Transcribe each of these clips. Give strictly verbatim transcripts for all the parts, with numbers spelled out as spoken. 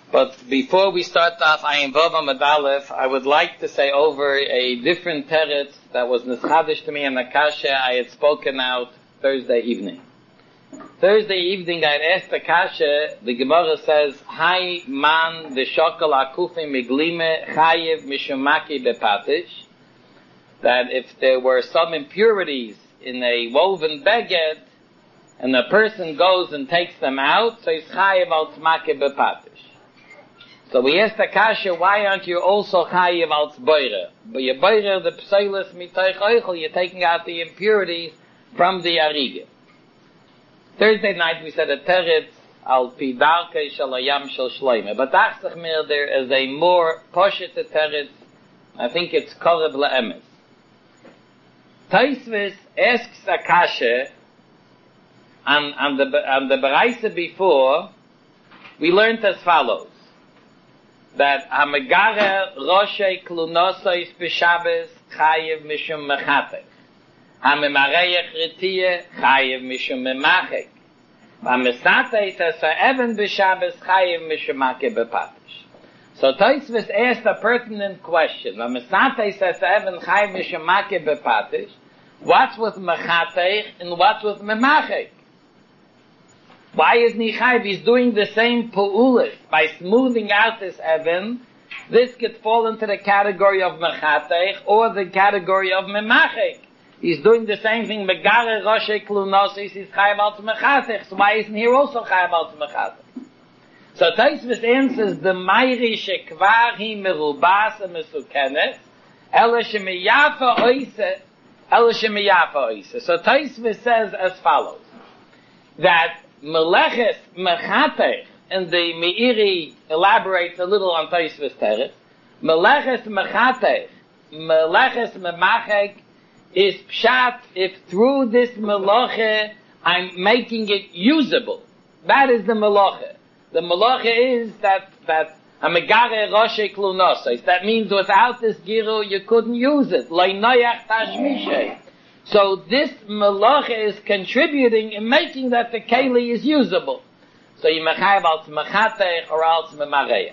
But before we start off Ayin Vav Amud Aleph, I would like to say over a different teretz that was nischadish to me in the kasha I had spoken out Thursday evening. Thursday evening I had asked the kasha, the Gemara says, Hai man de shokal akufi miglime chayev mishumaki bepatish, that if there were some impurities in a woven beged, and the person goes and takes them out, so he's chayev al tzmake bepatish. So we asked the kasha, why aren't you also chayiv al tzboire? But you boire the pseilis mitoich oichel, you're taking out the impurities from the ariga. Thursday night we said a teretz al pi darkei shel hayam shel shloime. But achsach mir, there is a more poshet teretz. I think it's koreb le'emes. Tosfos asks a kasha, and, and the, and the beraisa before, we learned as follows. That hamegare roshe klunosos b'Shabbos chayev mishum mechatech, hamemareyech ritiye chayev mishum memachek, hamesateis es ha'even b'Shabbos chayev mishum makeh bepatish. So Tosfos asked a pertinent question. Hamesateis es ha'even chayev mishum makeh bepatish. What's with mechatech and what's with memachek? Why is Nichayv? He's doing the same pu'ulis. By smoothing out this even, this could fall into the category of mechatech or the category of memachek. He's doing the same thing. Megare roshe klunosis is chayav al mechatech. So why isn't he also chayav al mechatech? So Tosfos answers, the mayri shekvar hi merubas mesukenes, ela shemiyafa oise, ela shemiyafa oise. So Tosfos says as follows, that Meleches mechatech, and the Meiri elaborates a little on Tosfos teretz. Meleches mechatech, meleches memachek is pshat if through this melache I'm making it usable. That is the melache. The melache is that that hamegare roshe klunosos. That means without this giru you couldn't use it. Leinoyach tashmishe. So this malacha is contributing in making that the keli is usable. So you mechayev al tzmachatech or al tzmemareya.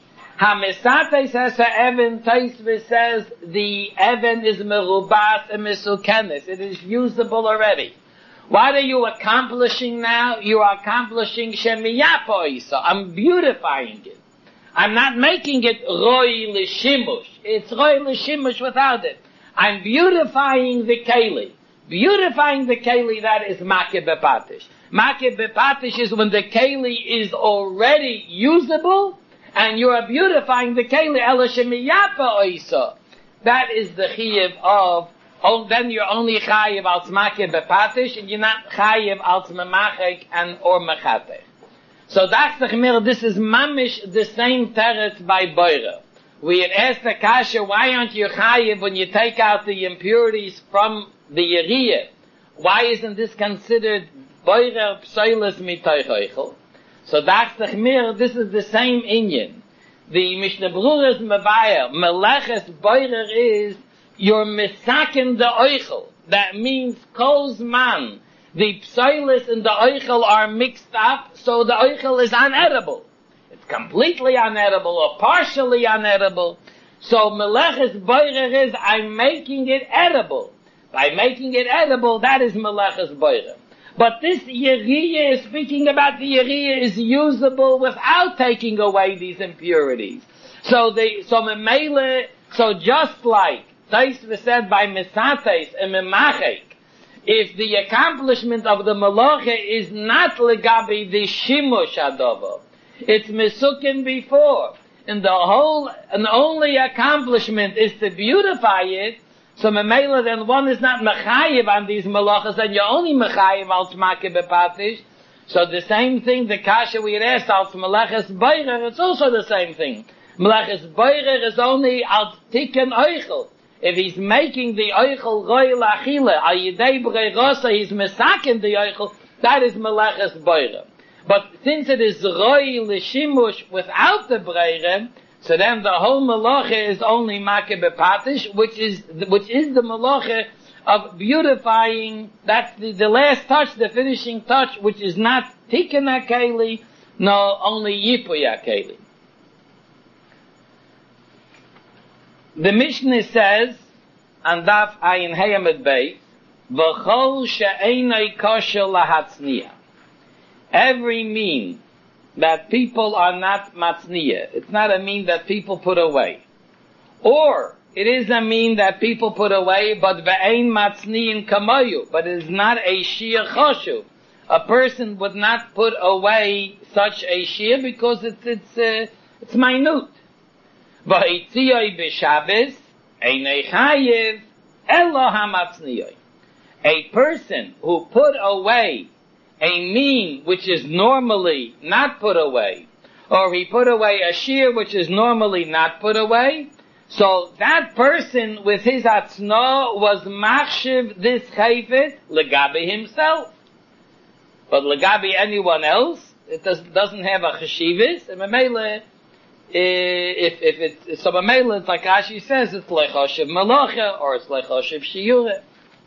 Ha-mesateis es ha-even, Tosfos says the even is merubas and misukenes. It is usable already. What are you accomplishing now? You are accomplishing shemiyapo isa. I'm beautifying it. I'm not making it roi l'shimush. It's roi l'shimush without it. I'm beautifying the keli. Beautifying the keli, that is makeh bepatish. Makeh bepatish is when the keli is already usable, and you are beautifying the keli, ela shemiyapa oisa. That is the chiyuv of, oh, then you're only chayiv al makeh bepatish, and you're not chayiv al memachek and or mechatech. So that's the chemir, this is mamish the same teretz by boira. We had asked the kasha, why aren't you chayiv when you take out the impurities from the yeriyah? Why isn't this considered boirer pseilis mitoich oichel? So that's the chmir, this is the same inyan. The Mishnah Berurah is mevayer, meleches boirer is, you're misaken the oichel. That means kol's man. The pseilis and the oichel are mixed up, so the oichel is unedible. Completely unedible or partially unedible. So meleches boirer is I'm making it edible. By making it edible, that is meleches boirer. But this yeriyah is speaking about the yeriyah is usable without taking away these impurities. So the so memele, so just like Tosfos said by misates and memachek, if the accomplishment of the melacha is not legabi the shimush adovo, it's misukin before, and the whole and only accomplishment is to beautify it. So memela, then one is not mechayiv on these malachas, and you're only mechayiv al tzmake bepatish. So the same thing, the kasha we had asked al tzmeleches boirer, it's also the same thing. Meleches boirer is only al tikkun oichel. If he's making the oichel roi lachile al yidei breirosa, he's mesakin the oichel. That is meleches boirer. But since it is roi l'shimush without the breire, so then the whole malacha is only makeh bepatish, which is which is the malacha of beautifying. That's the, the last touch, the finishing touch, which is not tikkun hakeli, no, only yipuy hakeli. The Mishnah says, and Daf Ayin Hayamid Beit, V'chol she'enei kosher lahatzniya. Every mean that people are not matzniya. It's not a mean that people put away. Or, it is a mean that people put away, but ve'ein matzniyin kamayu. But it is not a shir choshuv. A person would not put away such a shir because it's, it's, uh, it's minute. V'hitziyoi b'shabes, einei chayiv, elo hamatzniyoy. A person who put away a mean which is normally not put away, or he put away a shear which is normally not put away, so that person with his atzno was machshiv this chayfet legabi himself. But legabi anyone else, it does, doesn't have a cheshivis, and memele, if, if it's, so memele, it's like Rashi says, it's lechoshev malacha, or it's lechoshev shiureh.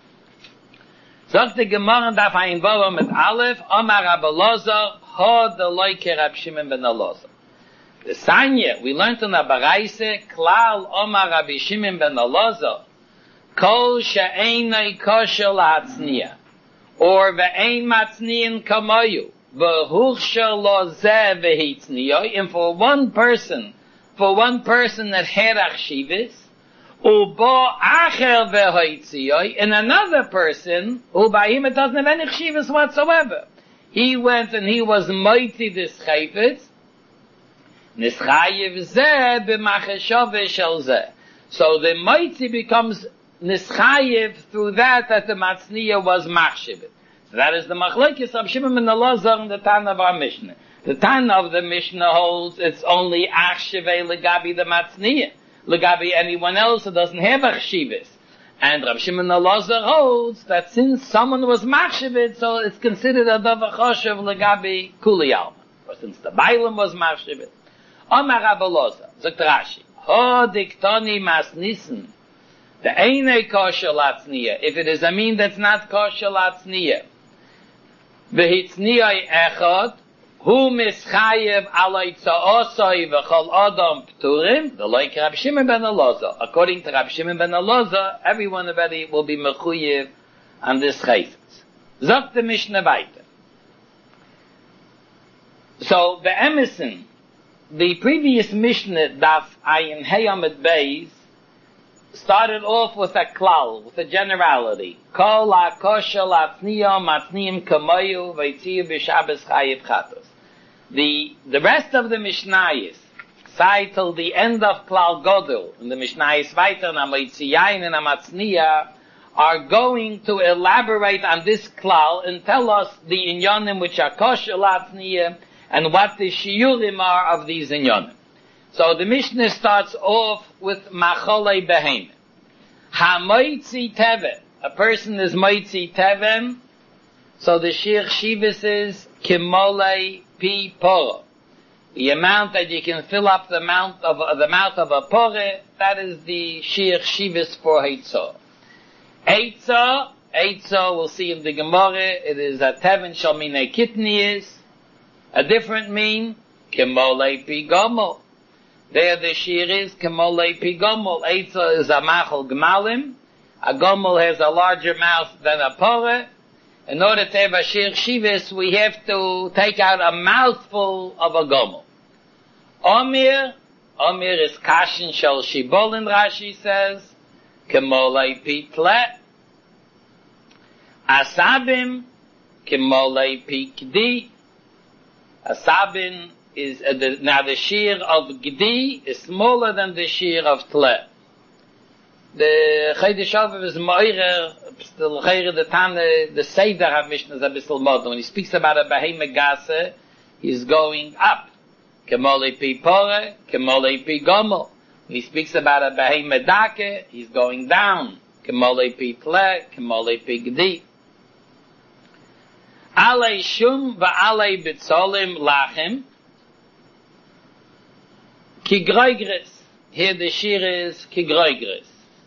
Sagt die Gemara darf ein Wort mit Aleph, Omar Rabbi Elazar, ho de loike Rab Shimon ben Elazar. The Sanya, we learned in the Baraise, Klal Omar Rabbi Shimon ben Elazar, Kol she'enei kosher la'atzniya, or ve'ein matzniyin kamoyu, v'huchsher lo zeh v'hitzniyoy, and for one person, for one person that had achshivis, Ubo acher vehoitzioi, and another person, who by him it doesn't have any chshivas whatsoever. He went and he was mighty this chayfetz, nischayev zeh b'machashove shel zeh. So the mighty becomes nischayev through that that the matzniya was machshivet. So that is the machlekes of Shimon ben Elazar and the Tan of our Mishnah. The Tan of the Mishnah holds it's only achshivei legabi the matzniya. Legabi anyone else who doesn't have a chshivas. And Rav Shimon Elazar holds that since someone was machshivit, so it's considered a davar choshev legabi kuli alma. Or since the Bailam was machshivit. Omar Rabbi Elazar, Zok Rashi, ho diktoni mas nissen, the einei kosher latzniya, if it is a mean that's not kosher latzniya, v'hitzniya echad, Hu mischayev alay tza'osoi v'chol adam p'turim, the like Rab Shimon ben Elazar. According to Rab Shimon ben Elazar, everyone already will be mechuyev on this chayfetz. Zok the Mishnah weiter. So, the Emerson, the previous Mishnah, Daf Ayin Hayamid Beis, started off with a klal, with a generality. Kol ha'kosher la'atzniya matzniyim kamoyu v'yitziyu b'shabes chayev chatos. The, the rest of the Mishnayos, say till the end of Klal Godel, and the Mishnayos weiter, and Amoitziyayin and Amatzniya, are going to elaborate on this Klal and tell us the inyonim which are kosher la'atzniya, and what the shiurim are of these inyonim. So the Mishnah starts off with Macholei Behem. Ha-moitzi teven. A person is moitzi teven, so the shir shivas is kimolei pi poro. The amount that you can fill up the mouth of uh, the mouth of a pore, that is the shir shivas for heitzah. Heitzah, heitzah, we'll see in the Gemara, it is a teven shalmine kitniyis, a different mean, kimolei pi gomel. There the shir is kimolei pi gomel. Heitzah is a machal gmalim. A gomel has a larger mouth than a pore. In order to have a shir shivas, we have to take out a mouthful of a gomel. Omir, Omir is kashin shel shibolin, Rashi says, kemolei pi tle. Asabim, kemolei pi kdi. Asabim is, uh, the, now the shir of gdi is smaller than the shir of tle. The Chaydish Alvav is Moirer, still Chayre, the Tane, the Seder HaMishnah is a bissel modern. When he speaks about a Beheme Gase, he's going up. Kemolei pi pore, kemolei pi gomel. When he speaks about a Beheme Dake, he's going down. Kemolei pi ple, kemolei pi gdi. Alei shum va'alei bitzolim lachem. Ki groigres. Here the shir is ki groigres.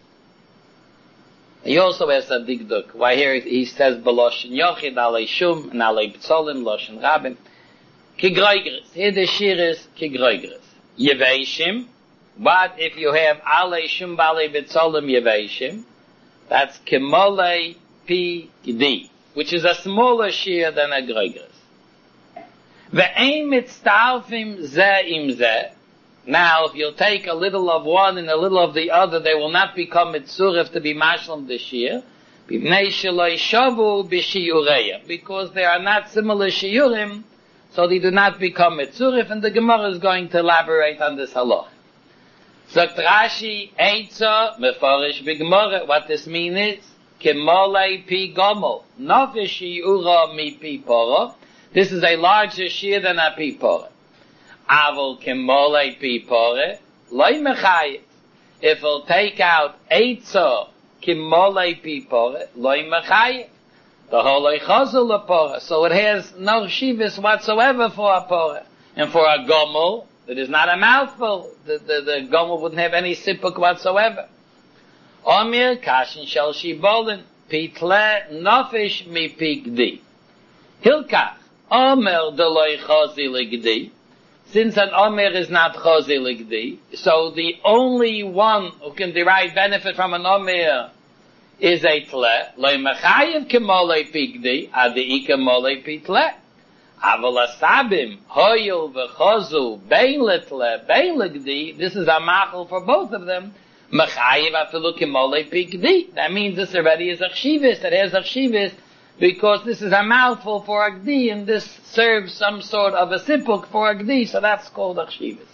He also has a digduk. Why here he says Beloshin Yochid, Alei Shum, and Alei B'tzolim, Loshin Rabim. Ki groigres. Here the shir is Ki groigres. Yeveishim, What if you have Ale Shum Bale B'Tzolim Yeveshim? That's Kemole Pi Gdi, which is a smaller shear than a Gregris. Ve'ein mitztalfim ze im ze. Now, if you'll take a little of one and a little of the other, they will not become mitzurif to be mashlam the shear. B'vnei sheloi shavu b'shiyureya. Because they are not similar shiyurim, so they do not become mitzurif, and the Gemara is going to elaborate on this halach. Sagt Rashi, Eitza, mefarish b'Gemara. What this means is, kemolei pi gomel, nafish shiyura mi pi poro. This is a larger shear than a pi poro. Avol kemolei pi poro, loy mechayev. If he'll take out Eitza, kemolei pi poro, loy mechayev. The whole chazul a poro. So it has no shivas whatsoever for a poro. And for a gomel, it is not a mouthful. The, the, the gomel wouldn't have any sipuk whatsoever. Omir kashin shel shibolin, pitle nofish mi pigdi. Hilkach, omer deloy chazi ligdi. Since an omer is not chazi ligdi, so the only one who can derive benefit from an omer is a tle. Loy mechayev kemolei pigdi, adi kemolei pitle. Aval asabim, hoyul v'chozu, bein letle, bein legdi, this is a machal for both of them. Mechayev afilu kemolei pigdi. That means this already is a chshivis, it has a chshivis, because this is a mouthful for a gdi, and this serves some sort of a sipuk for a gdi, so that's called a chshivis.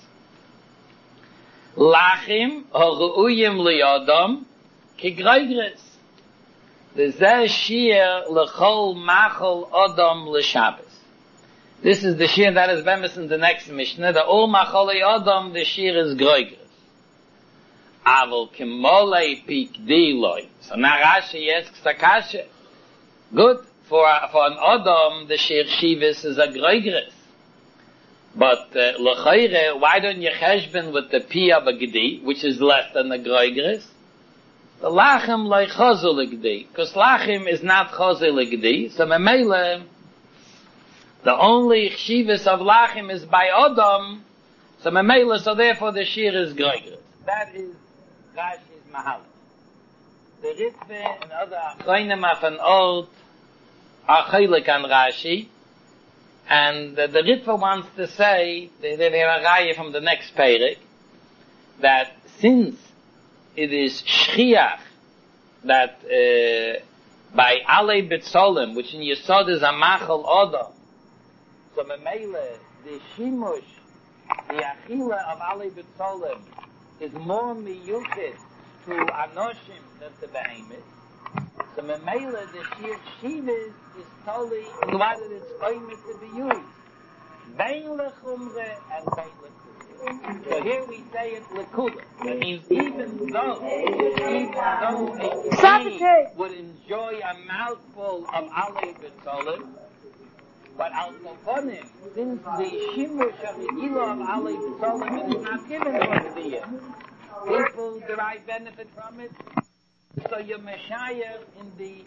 Lachim, horu'uyim liyodom, kigreigres. The zeh shir lechol machal odom l'shabbos. This is the shir that is bemis in the next Mishnah. The ol macholei odom, the shir is groigres. Avol kemolei pikdi loy. So now Rashi asks a kasha. Good, for, for an odom, the shir shivis is a groigres. But uh, l'chayre, why don't you cheshben with the pi of a gdi, which is less than the groigres? The lachem loy chozu l'gdi. Because lachem is not chozu l'gdi, so memele, the only chshivas of lachim is by Odom, so memela, so therefore the shir is groigres. That is Rashi's mahal. The Ritve and other achronim of an old are chaylik on Rashi, and uh, the Ritve wants to say, they, they have a raya from the next Perek, that since it is shchiach, that uh, by Ale B'Tzolim, which in Yesod is a machal Odom, so memele, the shimush, the achila of Ali B'Tzolim is more miyuchid to anoshim than to behemoth. So memele, the shir shivis is totally divided its oimit to be used. Bein lechumre and bein lekula. So here we say it lekula. That means even though, even though a king would enjoy a mouthful of Ali B'Tzolim, but al koponim, since the shimush of the gila of Ali B'Tzolim is not given for the year, people derive benefit from it, so you're meshayah in the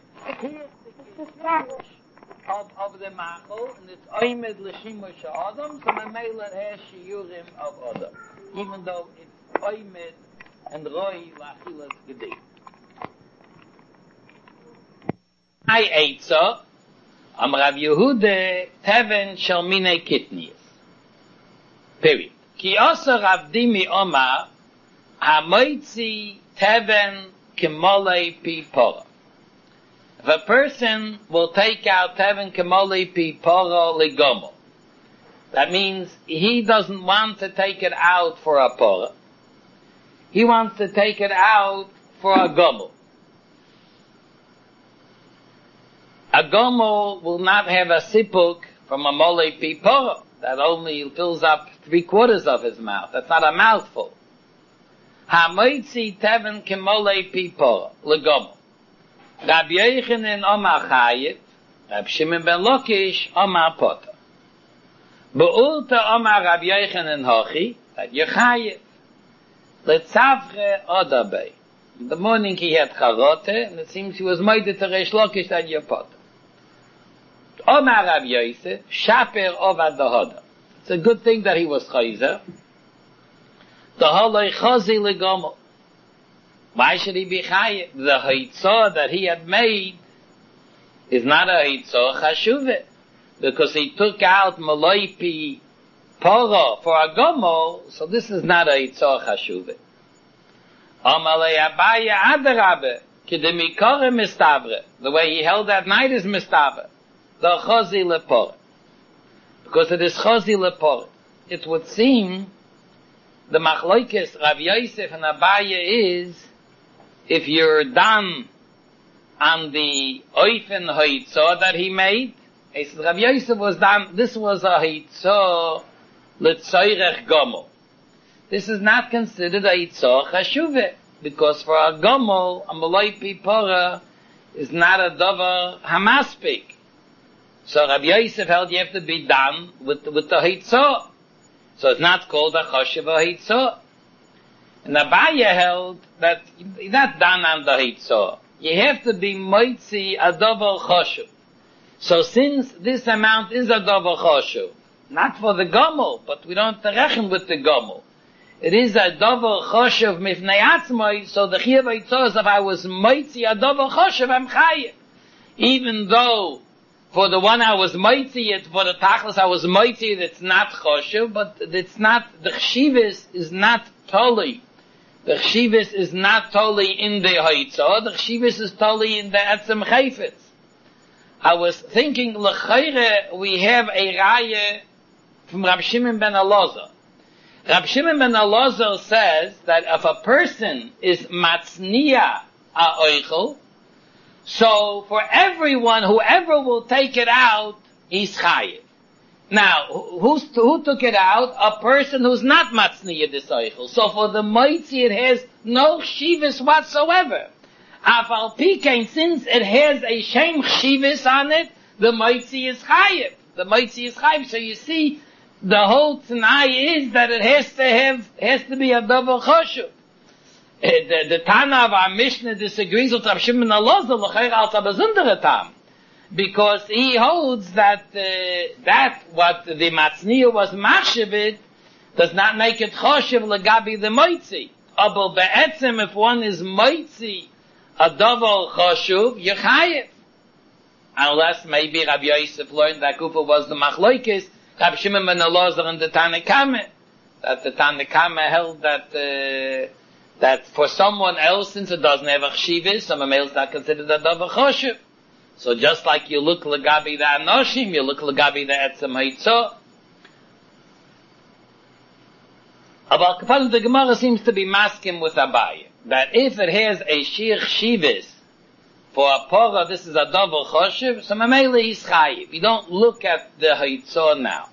of, of the machol, and it's oimed l'shimush ha'adam, so memela has shiyurim of adam, even though it's oimed and roi l'achilas gedi. I ate so, Am Rav Yehuda teven shel minei kitnius. Period. Ki osa Rav Dimi Omar hamoitzi teven kemolei pi poro. If a person will take out teven kemolei pi poro legomo, that means he doesn't want to take it out for a poro. He wants to take it out for a gomel. A gomel will not have a sipuk from a mole pi poro. That only fills up three quarters of his mouth. That's not a mouthful. Ha-moitzi teven kemole pi poro, legomel. Rabbi Yochanan Omar Chayev, Rabbi Shimon ben Lakish Omar Potter. Be'ulta Omar Rabbi Yochanan Hochi, that Yechayev. Letzavre Odabei. In the morning he had charote, and it seems he was moided to Reish Lakish that you're Potter. Omar Rabbi Yosef, Shaper Ovad Dahoda. It's a good thing that he was chayzer. The haloi chazi legomel. Why should he be chayiv? The haitzah that he had made is not a haitzah chashuve, because he took out maloi para for a gomel, so this is not a haitzah chashuve. Amalei Abaye adarabe kidemikore mistabre. The way he held that night is mistabre. The chazi lepore, because it is chazi lepore. It would seem the machloikes Rav Yosef and Abaye is, if you're done on the oifen haitzah that he made, he says Rav Yosef was done, this was a haitzah letzoirech gomel. This is not considered a haitzah chashuve, because for a gomel, a maloi pipora is not a davar hamaspik. So Rav Yosef held you have to be done with, with the haitzah. So it's not called a choshev haitzah. And Abaye held that you're not done on the haitzah. You have to be moitzi a davar choshev. So since this amount is a davar choshev, not for the gomel, but we don't reckon with the gomel, it is a davar choshev mifnei atzmai, so the chiyuv haitzah is if I was moitzi a davar choshev, I'm chayiv. Even though for the one I was moitzi it, for the tachlis I was moitzi it, it's not choshev, but it's not, the chshivas is not totally. The chshivas is not totally in the haitzah, the chshivas is totally in the etzem chayfetz. I was thinking, l'chayre, we have a raya from Rab Shimon ben Elazar. Rab Shimon ben Elazar says that if a person is matzniya ha'oichel, so for everyone, whoever will take it out, he's chayiv. Now, who's, who took it out? A person who's not matzniya d'soichel. So for the moitzi, it has no chshivas whatsoever. Afal pikein, since it has a shem chshivas on it, the moitzi is chayiv. The moitzi is chayiv. So you see, the whole t'nai is that it has to have, has to be a davar choshev. Uh, the, the Tana of our Mishnah disagrees with Rav Shimon Elazar l'chayr al tabazundere tam, because he holds that uh, that what the matzniya was machshavit does not make it choshev legabi the moitzi. Abel be'etzem, if one is moitzi a davar choshev, you're chayiv. Unless maybe Rav Yosef learned that Kufa was the machloikis, Rav Shimon ben Elazar and the Tana Kama, that the Tana Kama held that uh, that for someone else, since it doesn't have a chshivas, some males not considered a davar choshev. So just like you look legabi the anoshim, you look legabi the etzem haitzah. But Kapadim, the Gemara seems to be masking with Abaye, that if it has a shir chshivas for a pora, this is a davar choshev, so mamele he's chayiv. You don't look at the haitzah now.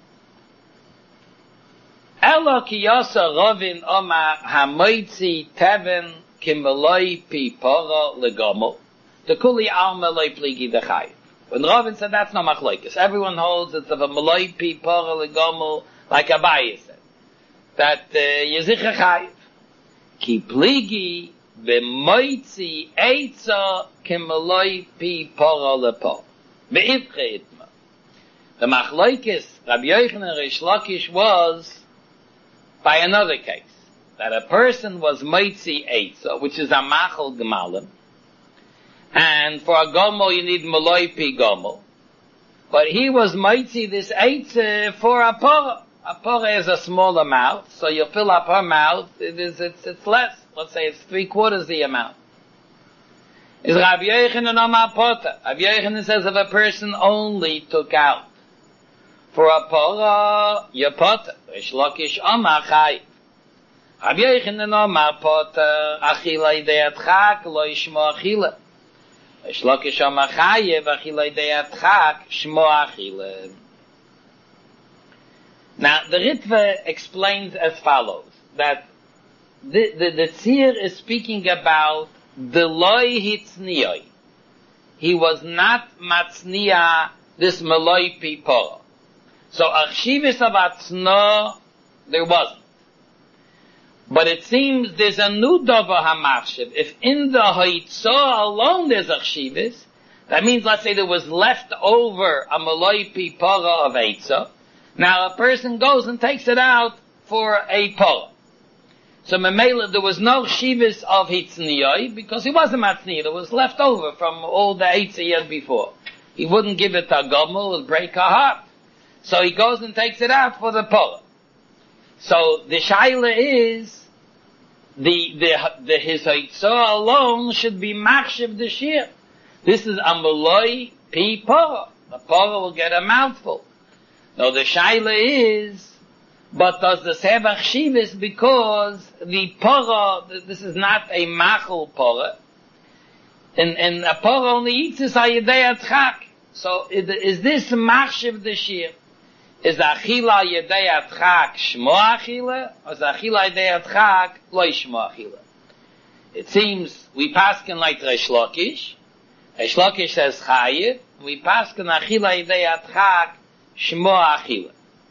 Elo ki yasa rovin oma hamoitzi teven kimeloi pi pora legomel. The kuli alma loy pligi dechayiv. When Rovin said that's not machlokes, everyone holds it's of a meloi pi pora legomel, like Abaye said, that yezicha chayiv. Ki pligi b'moitzi eitza kimeloi pi pora lepo. Be'ivche itma. The machlokes Rabbi Yochanan and Reish Lakish was by another case, that a person was moitzi eitza, which is a machal gemalim, and for a gomel you need maloi pi gomel, but he was moitzi this eitza for a pora. A pora is a smaller mouth, so you fill up her mouth, it is, it's, it's less, let's say it's three quarters the amount. Is Rabbi Yochanan Amar Pota. Rabbi Yochanan says if a person only took out for a pora, your pota. Reish Lakish Amar Chayiv. Rabbi Yochanan Amar Pota, achila de'atchak lo yishmo achila. Reish Lakish Amar Chayiv, achila de'atchak shmo achila. Now, the Ritva explains as follows, that the, the, the Tzir is speaking about the loy hitzniyoi. He was not matzniya this maloi pi pora. So achshivis of atzno, there wasn't. But it seems there's a new davar hamachshiv. If in the haitzah alone there's achshivis, that means, let's say there was left over a maloi pi pora of eitzah. Now a person goes and takes it out for a pora. So Memela, there was no Shivas of Hitzniyoi, because he wasn't Matzniyah, it was left over from all the eight years before. He wouldn't give it to a Gomel, it would break her heart. So he goes and takes it out for the Porah. So the Shaila is, the, the, the, his Haitzah alone should be Machshav the Shir. This is Amaloi Pi Porah. The Porah will get a mouthful. Now the Shaila is, but does this have Achshivas because the Porah, this is not a Machal Porah, and, and a Porah only eats this Ayadei Atchak. So is, is this Machshav the Shir? Is Achila Ayadei Atchak Shmo Achila, or is Achila Ayadei Atchak Loi Shmo Achila? It seems we paskin like Reish Lakish. Reish Lakish says Chayiv, we paskin Achila Ayadei Atchak Shmo Achila.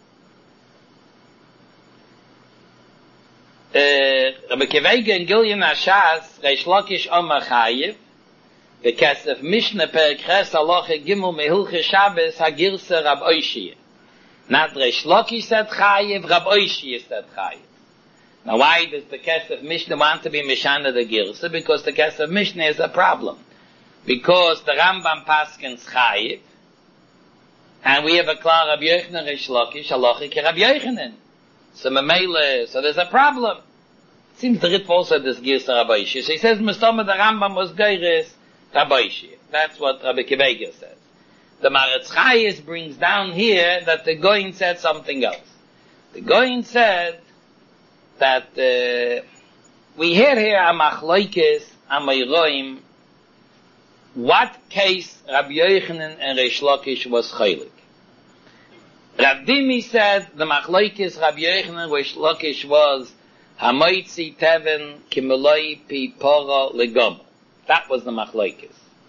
Rabbi Kevega in Gilyon Ashas, Reish Lakish Omer Chayiv, the Kesef Mishnah per Kres Aloche Gimel Mehilche Shabbos Hagirse Rab Oishiyah. Not Reish Lakish said Chayiv, Rab Oishiyah said Chayiv. Now why does the Kesef Mishnah want to be Mishana the Girse? Because the Kesef Mishnah is a problem. Because the Rambam Paskins Chayiv, and we have a Klar Rabbi Yochanan Reish Lakish, Aloche Ke Rabbi Yochanan. So Memele, so there's a problem. It seems the Ritva also this Girsa Rabbi Ishia. So he says, Mustama the Rambam was Geiris Rabbi Ishia. That's what Rabbi Kivega says. The Maretz Chayes brings down here that the Goyin said something else. The Goyin said that uh, we hear here a Machloikis, a Meiroim, what case Rabbi Yochanan and Reish Lakish was Chaylik. Rav Dimi said the Machlokes Rabbi Yochanan Reish Lakish was Hamoitzi Teven Kimeloi Pi Porah Legom. That was the Machlokes.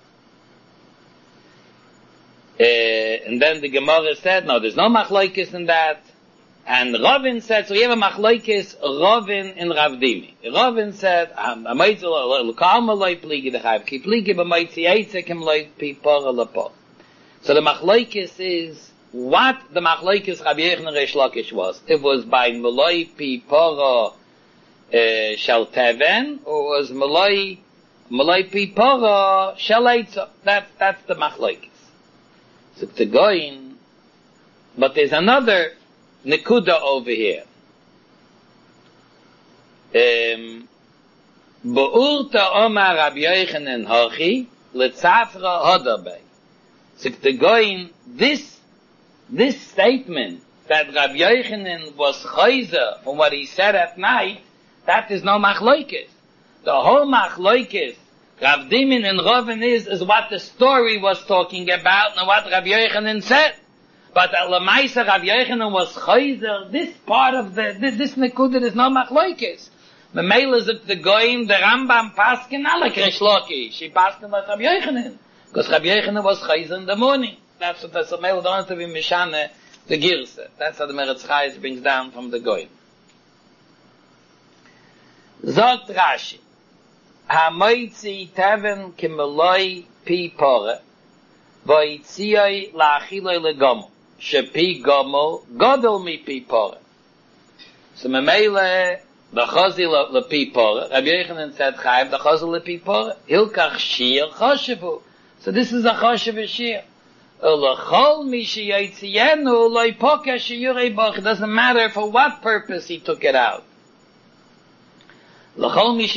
Uh, and then the Gemara said, no, there's no Machlokes in that. And Ravin said, so we have a Machlokes Ravin and Rav Dimi. Ravin said, Hamoitzi L'Kalmaloi Pligi Dechav Ki Pligi B'Moitzi Eitze Kimeloi Pi Porah Lepo. So the Machlokes is what the Machlokes Rabbi Yochanan Reish Lakish was. It was by Meloi Pi Porah Shel Teven, or was Meloi Meloi Pi Porah Shel Eitza. That's that's the Machlokes. So to go in, but there's another Nekuda over here. Um, Be'urta Omar Rabbi Yochanan Hachi Letzafra Hodabei. So to go in, this This statement that Rabbi Yochanan was chayzer from what he said at night, that is no machlokes. The whole machlokes, Rav Dimin and Ravin is, is what the story was talking about and what Rabbi Yochanan said. But at Lamaisa, Rabbi Yochanan was chayzer, this part of the, this, this nekudah is no machlokes. The mail is at the goyim, the Rambam paskin, ala Reish Lakish, she paskin like Rabbi Yochanan. Because Rabbi Yochanan was chayzer in the morning. That's what the Mail don't to be Mishane, the Girse. That's how the Meretz Chayes brings down from the Goyim. Zogt Rashi, Hamoitzi Teven Kimeloi Pi Porah, Voitzioi La'achiloi Legomel, Shepi Gomel, Godel Mi Pi Porah. So Memele, the Chazi Le Pi Porah, Rabbi Yochanan said Chayiv, the Chazi Le Pi Porah, Hilkach Shir Choshevu. So this is a Choshev Shir. It doesn't matter for what purpose he took it out. The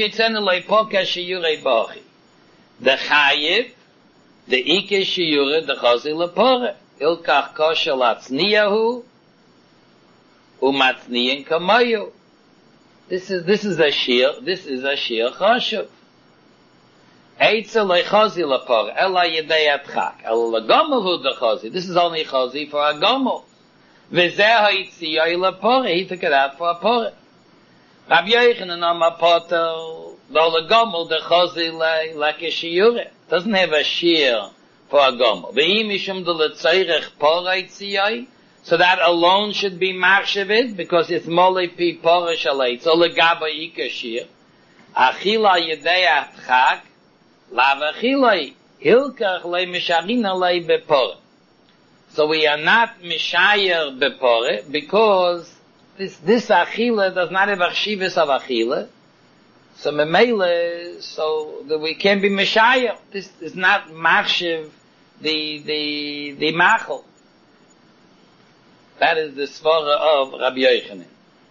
Chayiv, the Ike Shiyure, the Chazi Lepore, Ilkach Kosher Latzniyahu, Umatzniyin Kamayu. This is, this is a Shir, this is a Shir Choshev. Eitzel lechazi lepor, ela yedei atchak, ela legomel hu de chazi. This is only chazi for a gomel. V'zeh ha'yitziyoi lepor, he took it out for a porah. Rabbi Yochanan Amar Potel, the legomel de chazi le lekeshiyure. Doesn't have a shear for a gomel. V'hi mishum de letzayrech porah yitziyoi, so that alone should be machshavit, because it's molei pi porah shalei, so legaba ika shear. Achila yedei atchak, Lavachilai hilkach le misharina le bepore. So we are not mishayer bepore because this, this achila does not have achshivas of achila. So memele, so that we can be meshayach. This is not machshiv, the, the, the machel. That is the svara of Rabbi Yochanan.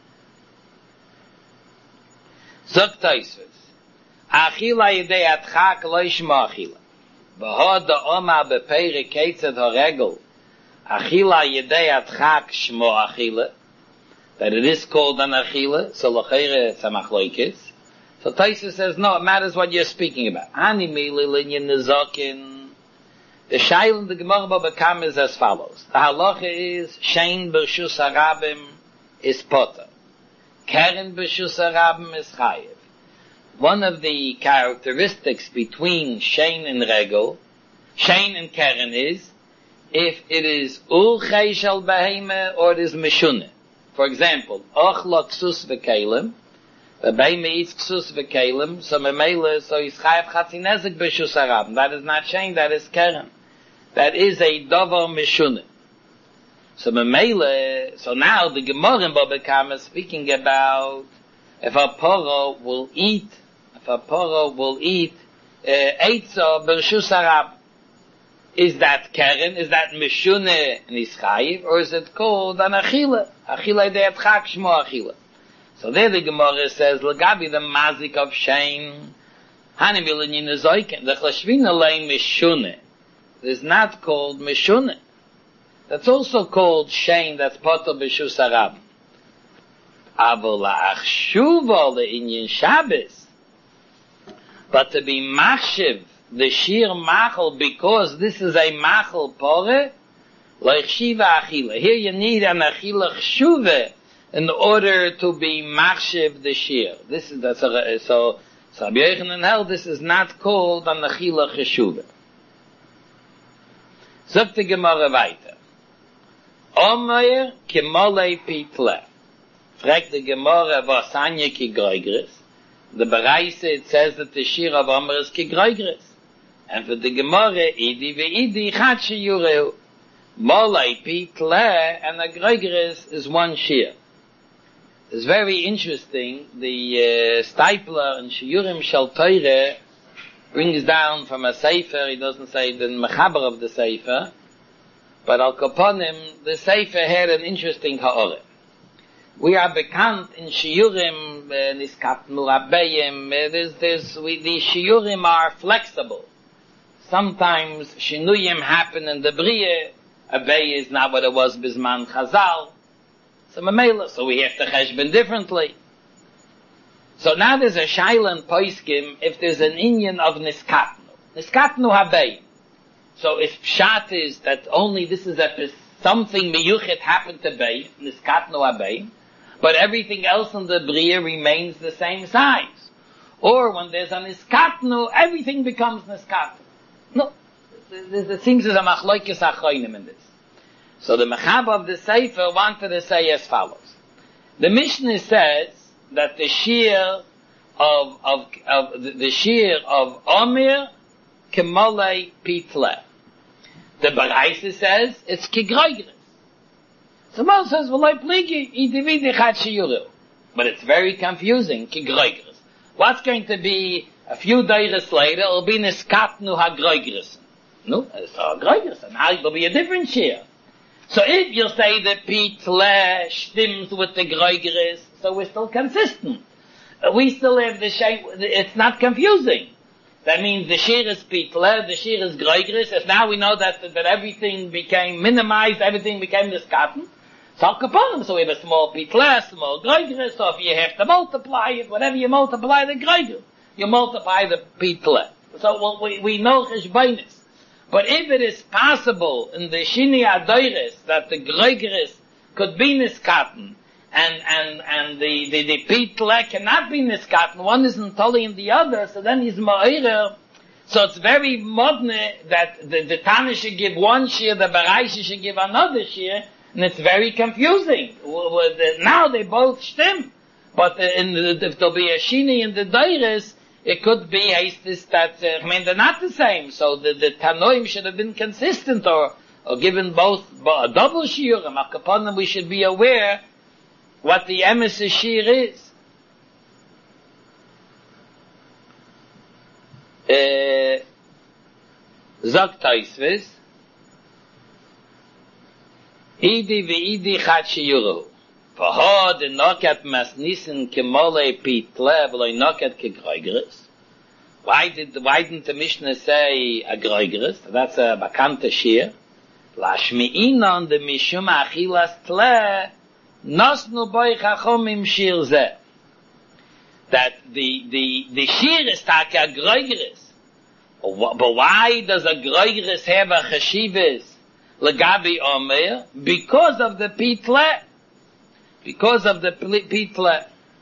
Zok Tosfos, achila yedei atchak lo yishma achila. V'hod da'oma b'peirek ketzad haregel, achila yedei atchak shmo achila, that it is called an achila, so l'cheire it's a machloikis. So Tosfos says, no, it matters what you're speaking about. Ani mili linyan nezokin. The shail in the Gemara Baba Kama is as follows. The halacha is, shein b'rshus harabim is potter. Keren b'rshus harabim is chayiv. One of the characteristics between shein and regel, shein and keren is, if it is ul chayshal beheme or it is meshuneh. For example, ochla ksus v'kelim, the beheme eats ksus v'kelim, so memele, so he's chayiv chatzinezek b'rshus harabim. That is not shein, that is keren. That is a davar meshuneh. So memele, so now the Gemara in Baba Kama is speaking about if a poro will eat, if a poro will eat eitza b'rshus harab. Is that keren? Is that meshuneh nischayiv, or is it called an achila? Achila de atchak shmo achila. So there the Gemara says, Lagabi the mazik of shein, hanimilin yin zoiken, the chashvina lei meshuneh. Is not called meshuneh. That's also called shein, that's potter b'shus harab. Avol la'achshuva le'inyan Shabbos. But to be machshiv, the shir machal, because this is a machal pore, lo'chshiva achila. Here you need an achila chshuva in order to be machshiv the shir. This is, that's a, so, so Rabbi Yochanan held this is not called an achila chshuva. Sagt die Gemara weiter. Omer kemolei pitle. Fragt die Gemara, was anje ki greugres? The Bereise, it says that the shir of Omer is ki greugres. And for the Gemara, idi ve'idi chatshe yurehu. Molei pitle, and a greugres is one shir. It's very interesting. The uh, Stipler and Shiurim Shel Torah brings down from a sefer, he doesn't say the mechaber of the sefer, but al kaponim, the sefer had an interesting ha'oreh. We are bekannt in shiurim, niskatnu rabbeim, there's, there's, we, the shiurim are flexible. Sometimes shinuyim happen in the bria, abey is not what it was bisman chazal, so mamela, so we have to cheshbon differently. So now there's a shaila in Poiskim if there's an inyan of niskatnu. Niskatnu habei. So if pshat is that only this is a something miyuchet happened to bei, niskatnu habei, but everything else in the bria remains the same size. Or when there's a niskatnu, everything becomes niskatnu. No, there seems there's a machloikis achroinim in this. So the mechab of the sefer wanted to say as follows. The Mishnah says that the shear of, of, of, the, the shear of Omer, kemolei pitle. The Bereise says, it's kigroigres. So Moses says, v'loi pligi, idividi chat shiyuru. But it's very confusing, kigroigres. What's going to be, a few days later, it'll be niskatnu hagroigres. No, it's hagroigres, and now it'll be a different shear. So if you say the pitle stims with the groigres, so we're still consistent. Uh, we still have the shape, it's not confusing. That means the shear is pitle, the shear is groigres, if now we know that, that everything became minimized, everything became discarded, so kaponim, so we have a small pitle, small groigres, so if you have to multiply it, whatever you multiply the groigres, you multiply the pitle. So well, we, we know cheshbainis. But if it is possible in the Shini Adoires that the Groigres could be niskaten and, and, and the, the, the Pitle cannot be niskaten, one isn't totally in the other, so then he's Ma'ira. So it's very modern that the, the Tana should give one shear, the Bereise should give another shear, and it's very confusing. Now they both stem. But in the, if there'll be a Shini in the Doires, it could be this that uh, I mean they're not the same. So the the Tanoim should have been consistent or or given both a double shiur. And upon them we should be aware what the emes shir is. Uh, Zok Taisvis, Idi ve'idi chat shiyuru. V'ho de nokat masnissen kemole pitle v'loi nokat kegroigris. Why did, why didn't the Mishnah say a groigris? That's a bakante shir. Lashmi'inon de mishum achilas tle nosnu boi chachomim shir zeh. That the, the, the shir is tak a groigris. But why does a groigris have a cheshivas legabi omer? Because of the pitle. Because of the pitle.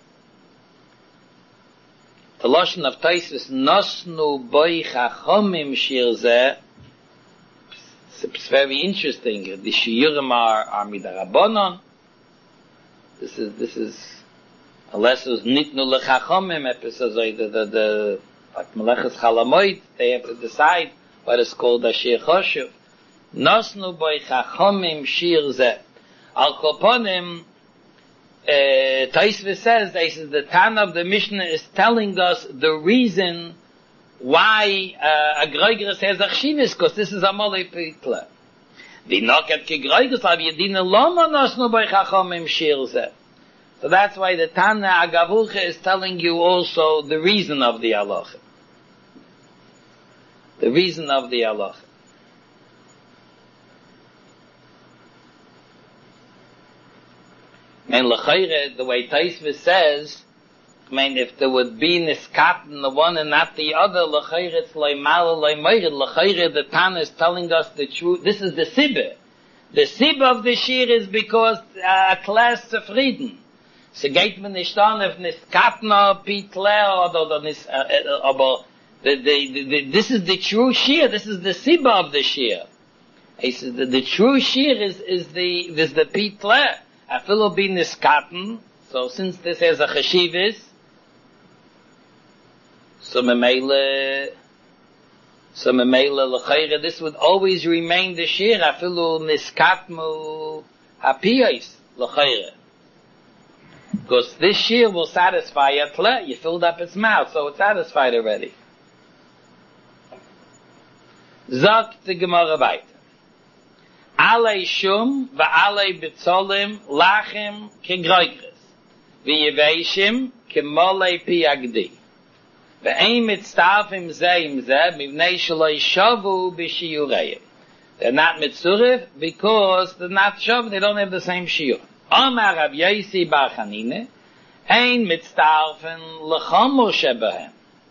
The lashon of Taisus, nosnu boi chachomim shir zeh. It's very interesting. The shiurim are, are midarabonon. This is, this is, unless it's nitnu lechachomim, episodes, the, the, the, like Meleches Chalamoid, they have to decide what is called a shir choshev. Nosnu boi chachomim shir zeh. Al koponim, uh, Taisve says, this is the Tana of the Mishnah is telling us the reason why uh, a groigris has a chshivas, because this is a molei pitla. The nokat ke groigris av yedina loma nosnu boi chachomim shir zeh. So that's why the Tana Agavulcha is telling you also the reason of the halacha. The reason of the halacha. And l'chayre, the way Taisva says, I mean, if there would be niskaten the one and not the other, l'chayre it's loimala loimayred. L'chayre, the Tana is telling us the truth. This is the sibbe. The sibbe of the shir is because uh, a class of frieden. So geht man nicht an, if niskatna pitle oder nis, aber the, the, the, this is the true shir. This is the sibba of the shir. He says that the true shir is is the is the pitle. Afilu be niskaten. So since this has a cheshivas, so memele, so memele lechayre, this would always remain the shir. Afilu niskatmu hapiyos lechayre. Because this shir will satisfy a tle. You filled up its mouth, so it's satisfied already. Zok the Gemara weiter. Alei shum va'alei betzolim lachem kegroigres v'yeveishim kemolei piagdi ve'ein mitztafim zeh im zeh mivnei shelo yishavu b'shiyureim. They're not mitzurif because they're not shav. They don't have the same shiur. Amar Rav Yosi bar Chanine, ein mitztarfen lechomo shebehem.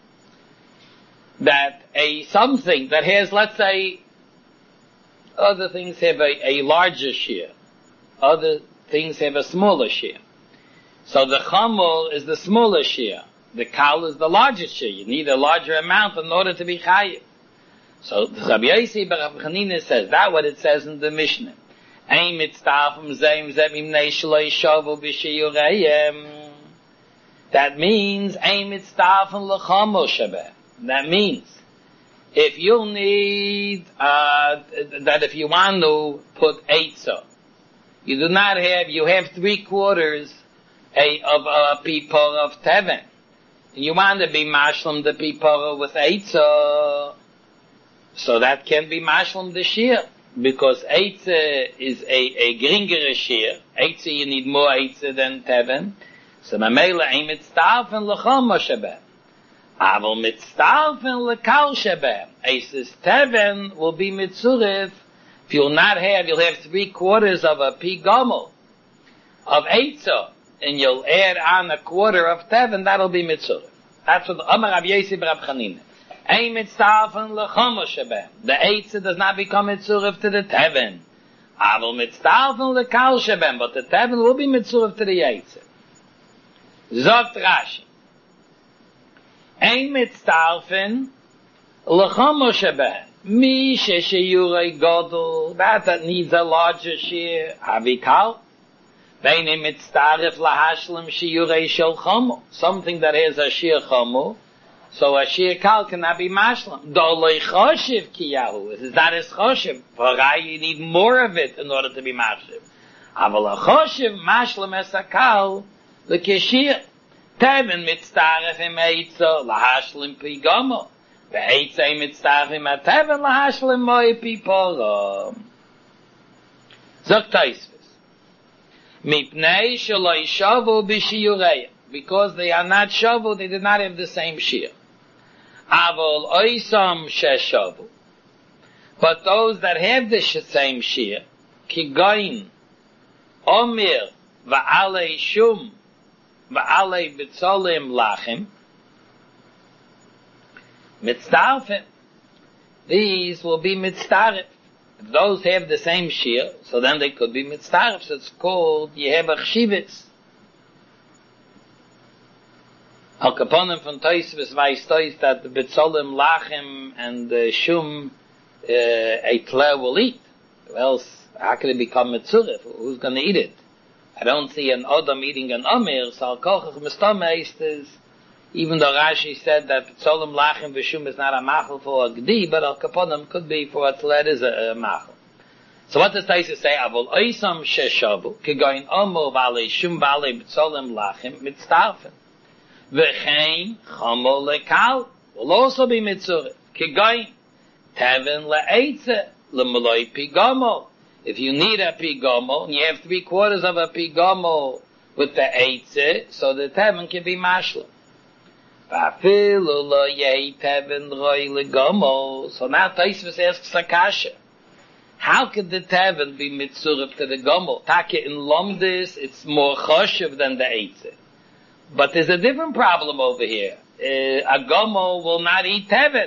That a something that has, let's say, other things have a, a larger share, other things have a smaller share. So the chomo is the smaller share. The kal is the larger share. You need a larger amount in order to be chayiv. So Rav Yosi bar Chanine says that what it says in the Mishnah. Ein mitztafim zeim zem imnei shelo yishavu b'shiyureim. That means ein mitztafim lechomo shebeh. That means if you need uh, that if you want to put eitzah, you do not have you have three quarters a, of a people of teven. You want to be mashlam the people with eitzah, so that can be mashlam the shir. Because Eitze is a, a geringer share. Eitze, you need more Eitze than Teven. So Mamela ein mitztarfen lechom shebeh. Aval mitztarfen lekal shebeh. Eitze's Teven will be mitzurif. If you'll not have, you'll have three quarters of a pi gomel of Eitze, and you'll add on a quarter of Teven, that'll be mitzurif. That's what the Amar Rav Yosi bar Chanine. Ein mitztarfen lechomo shebeh. The Eitze does not become mitzurif to the Teven. Aval mitztarfen lekal shebeh. But the Teven will be mitzurif to the Eitze. Zogt Rashi. Ein mitztarfen lechomo shebeh. Mi sheshiyurei godel. That that needs a larger shear. Avikal. Ve'ein mitztaref lahashlim shiyurei shel chomo. Something that has a shear chomo. So a shir kal cannot be mashlam. Dolei choshev kiyahu. Is that is choshev? For you need more of it in order to be mashlam. Aval achoshev mashlam es hakal lekeshir. Teven mitztaref im eitzo lahashlim pi gomo. Ve'eitzei mitztaref im teven lahashlim moi pi poro. Zok Taisvis. Mipnei shelo yishavu b'shiyureim. Because they are not shavu, they did not have the same shir. Avol oisam sheshavu. But those that have the same shir, kigoin, omir, va'alei shum, va'alei bitzolim lachim, mitzdarfim. These will be mitzdarif. If those have the same shir, so then they could be mitzdarif. So it's called yehevach shivitz. Al kaponim von Toisves weiß Tois that the bitzolim lachim and the shum uh, a tle will eat. Or else, how can it become mitzurif? Who's going to eat it? I don't see an Odom eating an Omir, so al kochach mistomeist is, even though Rashi said that bitzolim lachim v'shum is not a machal for a gdi, but al kaponim could be for a tle it is a, a machal. So what does Tois say? Avol oisam sheshavu, kegoin omor v'alei shum v'alei bitzolim lachim mitztarfen. V'chein chamo lekal will also be mitzurif. Kigoin teven le'etze le'maloi pigomo. If you need a pigomo, you have three quarters of a pigomo with the eitze, so the teven can be mashlim. V'afilu lo yei teven roi legomo. So now Taisvis asks Akasha, how could the teven be mitzurif to the gomo? Take in Lomdis, it's more choshev than the eitze. But there's a different problem over here. Uh, a gomo will not eat teven.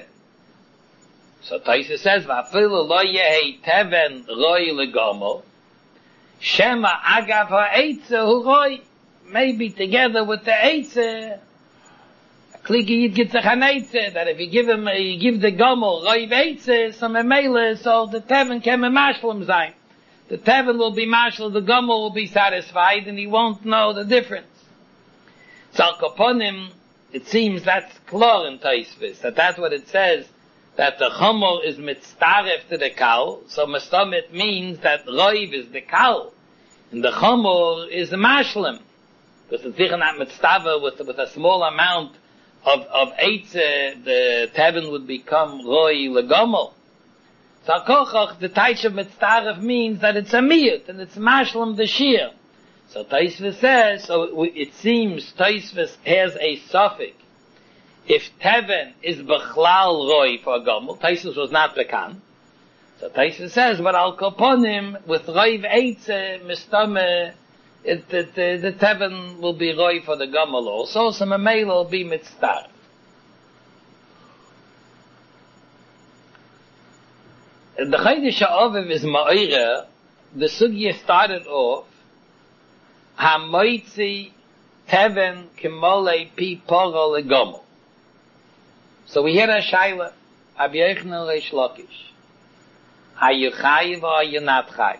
So Taisa says, "Va'afilu lo yehi teven roi legomo, shema agav ha'etze hu roi." Maybe together with the eitze, kligi yid gitzach ha'neitze, that if you give him, you give the gomo roi v'etze, some emele, so the teven can be mashlim zayin. The teven will be mashlim, the gomo will be satisfied, and he won't know the difference. So upon him, it seems that's clear in Taisvis, that that's what it says, that the chomor is mitztaref to the kal, so mistomit means that roiv is the kal, and the chomor is the mashlim, because it's sicher not mitztava with, with a small amount of, of eitze, the teven would become roi legomo. So kochach, the taich of mitztaref means that it's a miyut, and it's mashlim the shir. So Taisvis says, so it seems Taisvis has a suffix. If Teven is Bechlal Roi for a Gomel, Taisvis was not Bekan. So Taisvis says, but Al Koponim, with Roi V'Eitze, Mistame, it, it, the, the Teven will be Roi for the Gomel also, so Mamela will be Mitztar. The Chaydish HaOviv is Ma'ira. The Sugya started off, Ha-moitzi teven kimolei pi poro legomo. So we hear a shaila, Rabbi Yochanan Reish Lakish. Are you chayiv or are you not chayiv?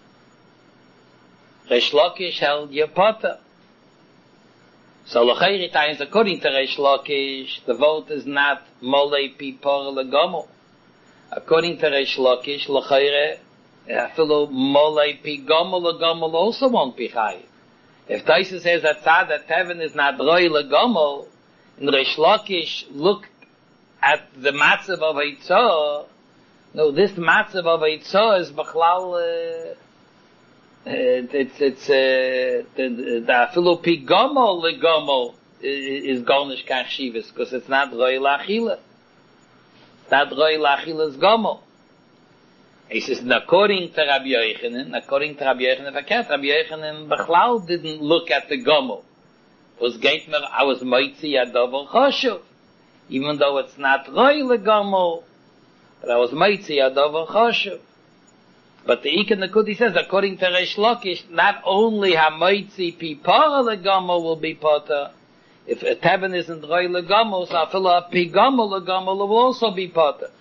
Reish Lakish held your potter. So l'chayri times, according to Reish Lakish, the vote is not molei pi poro legomo. According to Reish Lakish, l'chayri, afilu molei pi gomo legomo also won't be chayiv. If Taisa says that tzad that teven is not roi legomo, and Reish Lakish looked at the matzav of Eitzah, no, this matzav of Eitzah is b'chlal, uh, it's, it's, uh, the, the afilu pi gomo legomo is golnish kach shivas, because it's not roi lachila. It's not roi lachila's gomo. He says, according to Rabbi Yochanan, according to Rabbi Yochanan, Rabbi Yochanan Bechlal didn't look at the gomo. It was Geitmer, I was moitzi adover choshev. Even though it's not roi legomo, but I was moitzi adover choshev. But the Ikan Nakudi says, according to Reish Lakish, not only ha moitzi pi para legomo will be potter, if a teven isn't roi legomo, so afilu pi gomo legomo will also be potter.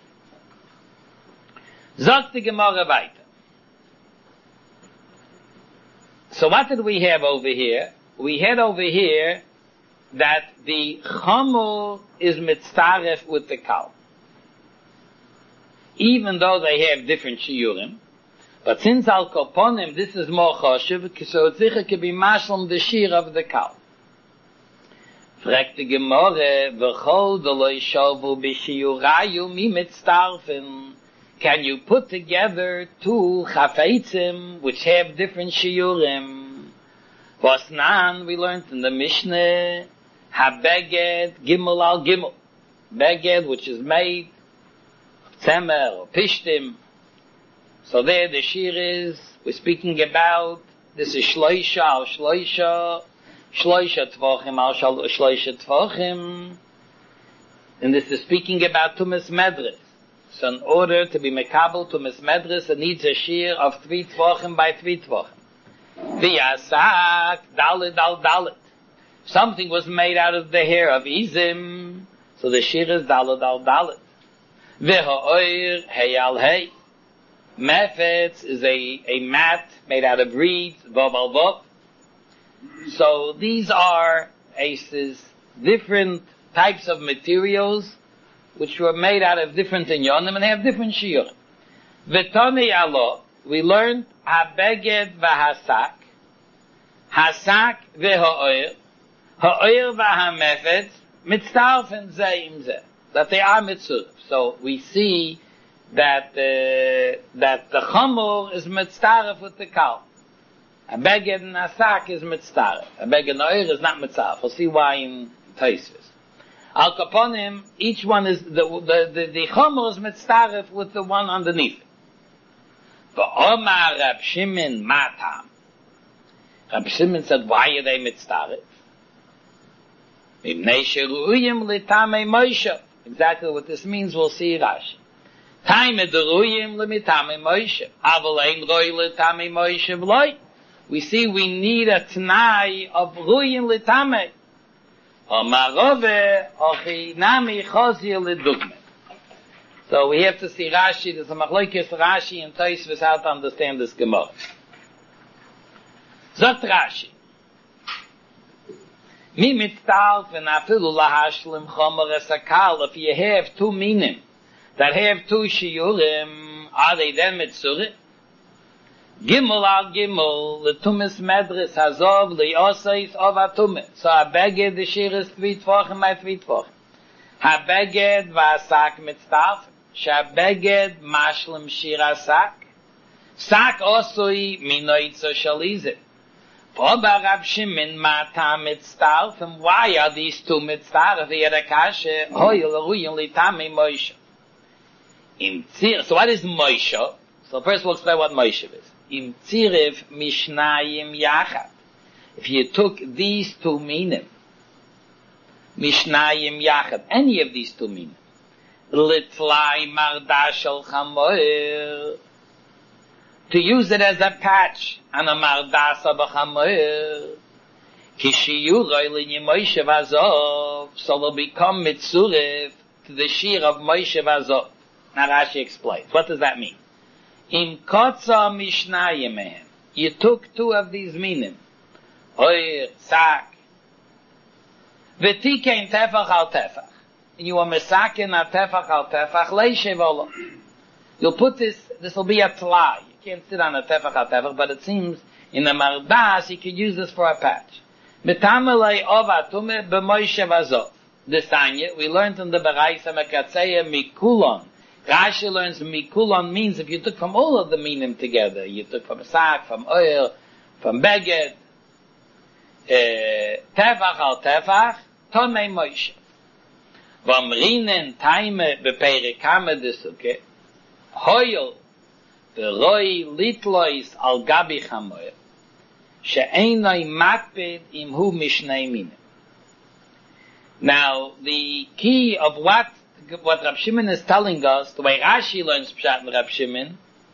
Sagt die Gemara weiter. So what did we have over here? We had over here that the Chomor is mitzaref with the Kal. Even though they have different shiurim, But since al koponim, this is more choshev, so it's sicher could be mashlam the shir of the kal. Fragt die Gemorre, v'chol doloi shovu b'shiyurayu mi mitztarfen. Can you put together two chafetzim which have different shiurim? Vosnan, we learned in the Mishnah, ha-beged gimel al gimel. Beged, which is made of tzemer or pishtim. So there the shir is, we're speaking about, this is shloisha al shloisha, shloisha tvochim al shloisha tvochim. And this is speaking about tumas medres. So in order to be mekabel tumas medres, it needs a shir of three tvochim by three tvochim. V'yasak dalet al dalet. Something was made out of the hair of izim, so the shir is dalet al dalet. V'ha'oir hey al hey. Mefetz is a, a mat made out of reeds, vav al vav. So these are aces, different types of materials which were made out of different inyonim and they have different shiurim. V'toni alo, we learned ha-beged v'hasak, hasak v'ha'oir, ha'oir v'ha-mefetz, mitztarfen zeh im zeh, that they are mitzurif. So we see that uh, that the chamor is mitztaref with the kal. A beged and a sak is mitztaref. A beged and oir is not mitztaref. We'll see why in Tosfos. Al kaponim, each one is, the the the, the chamor is mitztaref with the one underneath. V'omar Rab Shimon matam. Rab Shimon said, why are they mitztaref? Mimnei sheru'uyim litamei Moshe. Exactly what this means, we'll see Rashi. Time deruyim lemitame Moshe. Aval ein roy letame Moshe v'loy. We see we need a t'nai of ruyim letame. Omarove ochi nami chozir ledugme. So we have to see Rashi. There's a machlokes Rashi and Tosfos how to understand this Gemara. Zot Rashi. Mi mitztalf and afilu lahashlim chomer esakal. If you have two minim that have two shiurim, are they then mitzurif? Gimel al gimel, the tumis medris hazov, the osais of a tumit. So a beged, the shir is three tvochim by three tvochim. Ha beged v'asak mitztaf, sha beged mashlim shir asak. Sak osoi minoitzo shalizit. Oba Rab Shimon mata mitztaf, and why are these two mitztaf? The Yerakashe, hoyel ruyin litame Moshe. In Tzir, so what is Moshe? So first we'll explain what Moshe is. In Tzirif Mishnayim Yachad. If you took these two minim, Mishnayim Yachad, any of these two minim, Litlai Mardash al Chamoir, to use it as a patch on a Mardas of a Chamoir, Kishiyuroi Linyi Moshe Vazov, so they'll become Mitzurif to the Shir of Moshe Vazov. Now Rashi explains. What does that mean? In Kotza Mishnayim mehem, you took two of these minim, Oir, Sak, V'tikein Tefach al Tefach, and you are Mesakin al Tefach al Tefach, Leishev Olam. You'll put this, this will be a tlai. You can't sit on a Tefach al Tefach, but it seems in the Mardas you could use this for a patch. B'tamelei Ovatume b'Moshe Vazov. This Tanya, we learned in the Baraisa Mekatzeya Mikulon. Rashi learns Mikulon means if you took from all of the minim together, you took from Sak, from oil, from Beged, uh, Tefach al Tefach, Tomei Moshe. V'amrinen Taime b'Perikame desuke, Hoyel, v'roi litlois al gabi chamoyer, she'enoi makpid im hu mishnei minim. Now, the key of what what Rab Shimon is telling us, the way Rashi learns Pshat and Rab Shimon,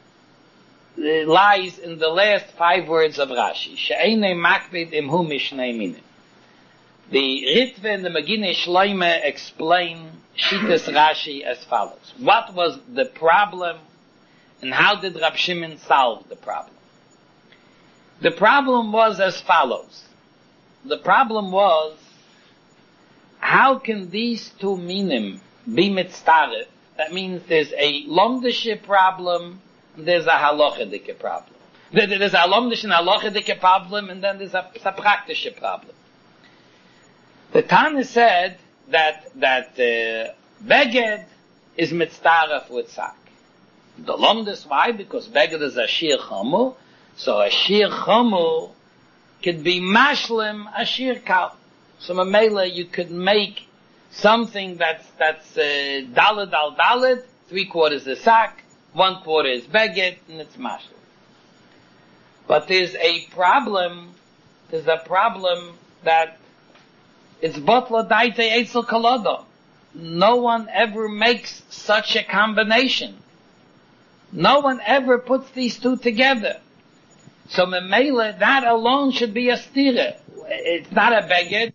lies in the last five words of Rashi. She'enei makpid im hu mishnei minim. The Ritve and the Megillah Shloime explain Shitas Rashi as follows. What was the problem and how did Rab Shimon solve the problem? The problem was as follows. The problem was, how can these two minim be mitztaref? That means there's a lomdaship problem there's a halachic problem. There's a lomdish and halachic problem, and then there's a, a practical problem. The Tana said that that uh, beged is mitzaref with sak. The lomdish, why? Because beged is a shir chomu, so a shir chomu could be mashlim a shir kal. So mamela, you could make something that's that's uh, daled al daled, three quarters is sak, one quarter is beged, and it's mashlim. But there's a problem, there's a problem that it's botla daite etzel kolodo. No one ever makes such a combination. No one ever puts these two together. So memela, that alone should be a stira. It's not a beged.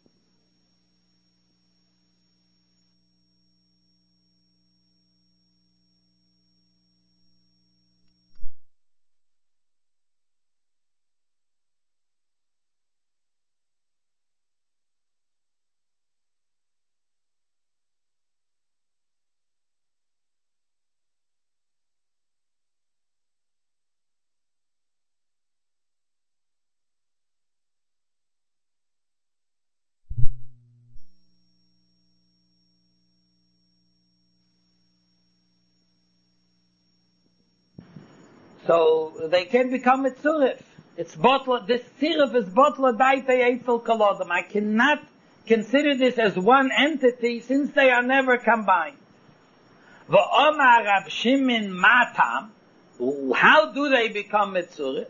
So they can become a tzurif. It's botla, this tzurif is botla daite eitzel kolodom. I cannot consider this as one entity since they are never combined. V'omar Rab Shimon matam, how do they become a tzurif?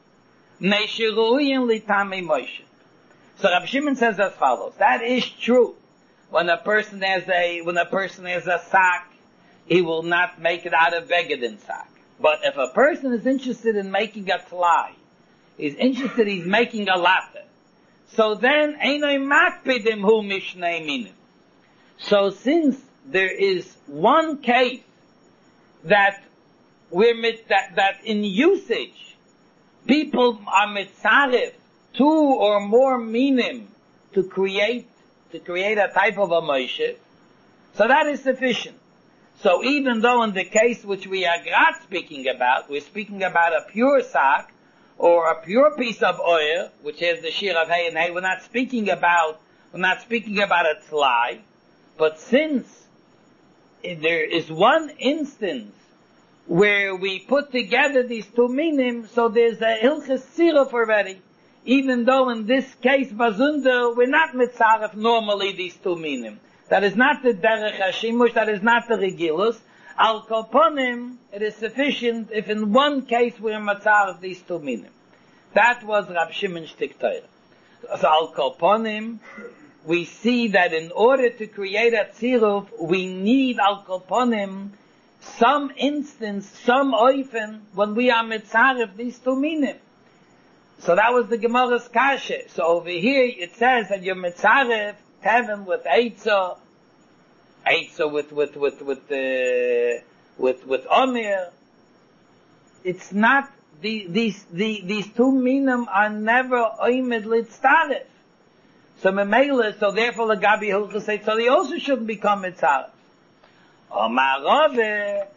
Neishiruyin litami Moshe. So Rab Shimon says as follows, that is true. When a person has a, when a person has a sack, he will not make it out of begedin sack. But if a person is interested in making a tlai, he's interested, he's making a latte. So then, einoi makpidim hu mishnei minim. So since there is one case that we're mit, that, that in usage, people are mitzaref two or more minim to create, to create a type of a Moshe, so that is sufficient. So even though in the case which we are not speaking about, we're speaking about a pure sack, or a pure piece of oil, which is the shir of hay and hay, we're not speaking about, we're not speaking about a tlai, but since there is one instance where we put together these two minim, so there's a hilchas siruf already, even though in this case, bazunder, we're not mitzaref normally these two minim. That is not the derech hashimush, that is not the regilus. Al kolponim, it is sufficient if in one case we are matzar of these two minim. That was Rab Shimon's tiktoyer. So al kolponim, we see that in order to create a tziruf, we need al kolponim some instance, some oifen, when we are mitzar of these two minim. So that was the Gemara's kasha. So over here it says that you're mitzaref heaven with Eitzah, Eitzah with with with with uh, with with Omer. It's not the, these the, these two minim are never oimed litzaref. So memela, so therefore the Gabi Hilchos say so they also shouldn't become mitzaref. Omar Rove,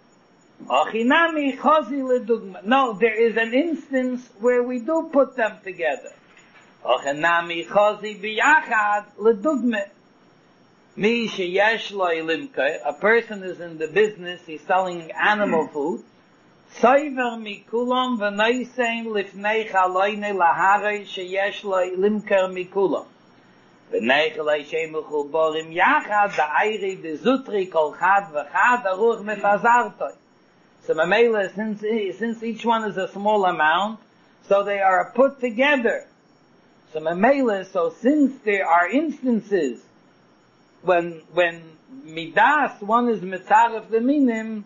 Ochinami Chosi ledugma. No, there is an instance where we do put them together. Ochinami Chosi biyachad ledugma. Mi sheyesh lo ilimka. A person is in the business, he's selling animal food. Soiver mikulam v'noisein lifnei chaloyne laharei sheyesh lo ilimka mikulam. V'nei chalei shemuchul borim yachad da'ayri dezutri kol chad v'chad aruch mefazartoi. So Mamela, since, since each one is a small amount, so they are put together. So Mamela, so since there are instances when, when midas, one is mitzaref the minim,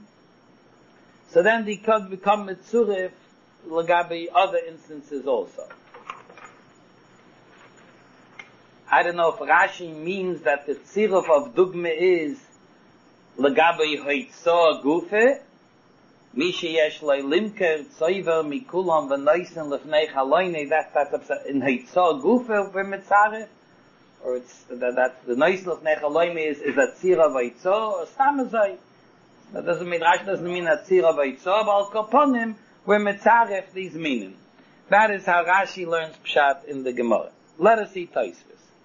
so then they could become mitzuref l'gabi other instances also. I don't know if Rashi means that the tziruf of dugme is l'gabi hoitzoa gufe, Mishi yesh loy limker tzoiver mikulam v'noisen lefnei chaloyne. That that's in Heitzah Gufa we're mitzaref, or it's that that's the noisen lefnei chaloyne is is a tzira v'Heitzah or stamazay. That doesn't mean, Rashi doesn't mean that Tzira Vaitzah, but Al Koponim, we're Metzaref these meaning. That is how Rashi learns Pshat in the Gemara. Let us see Tosfos.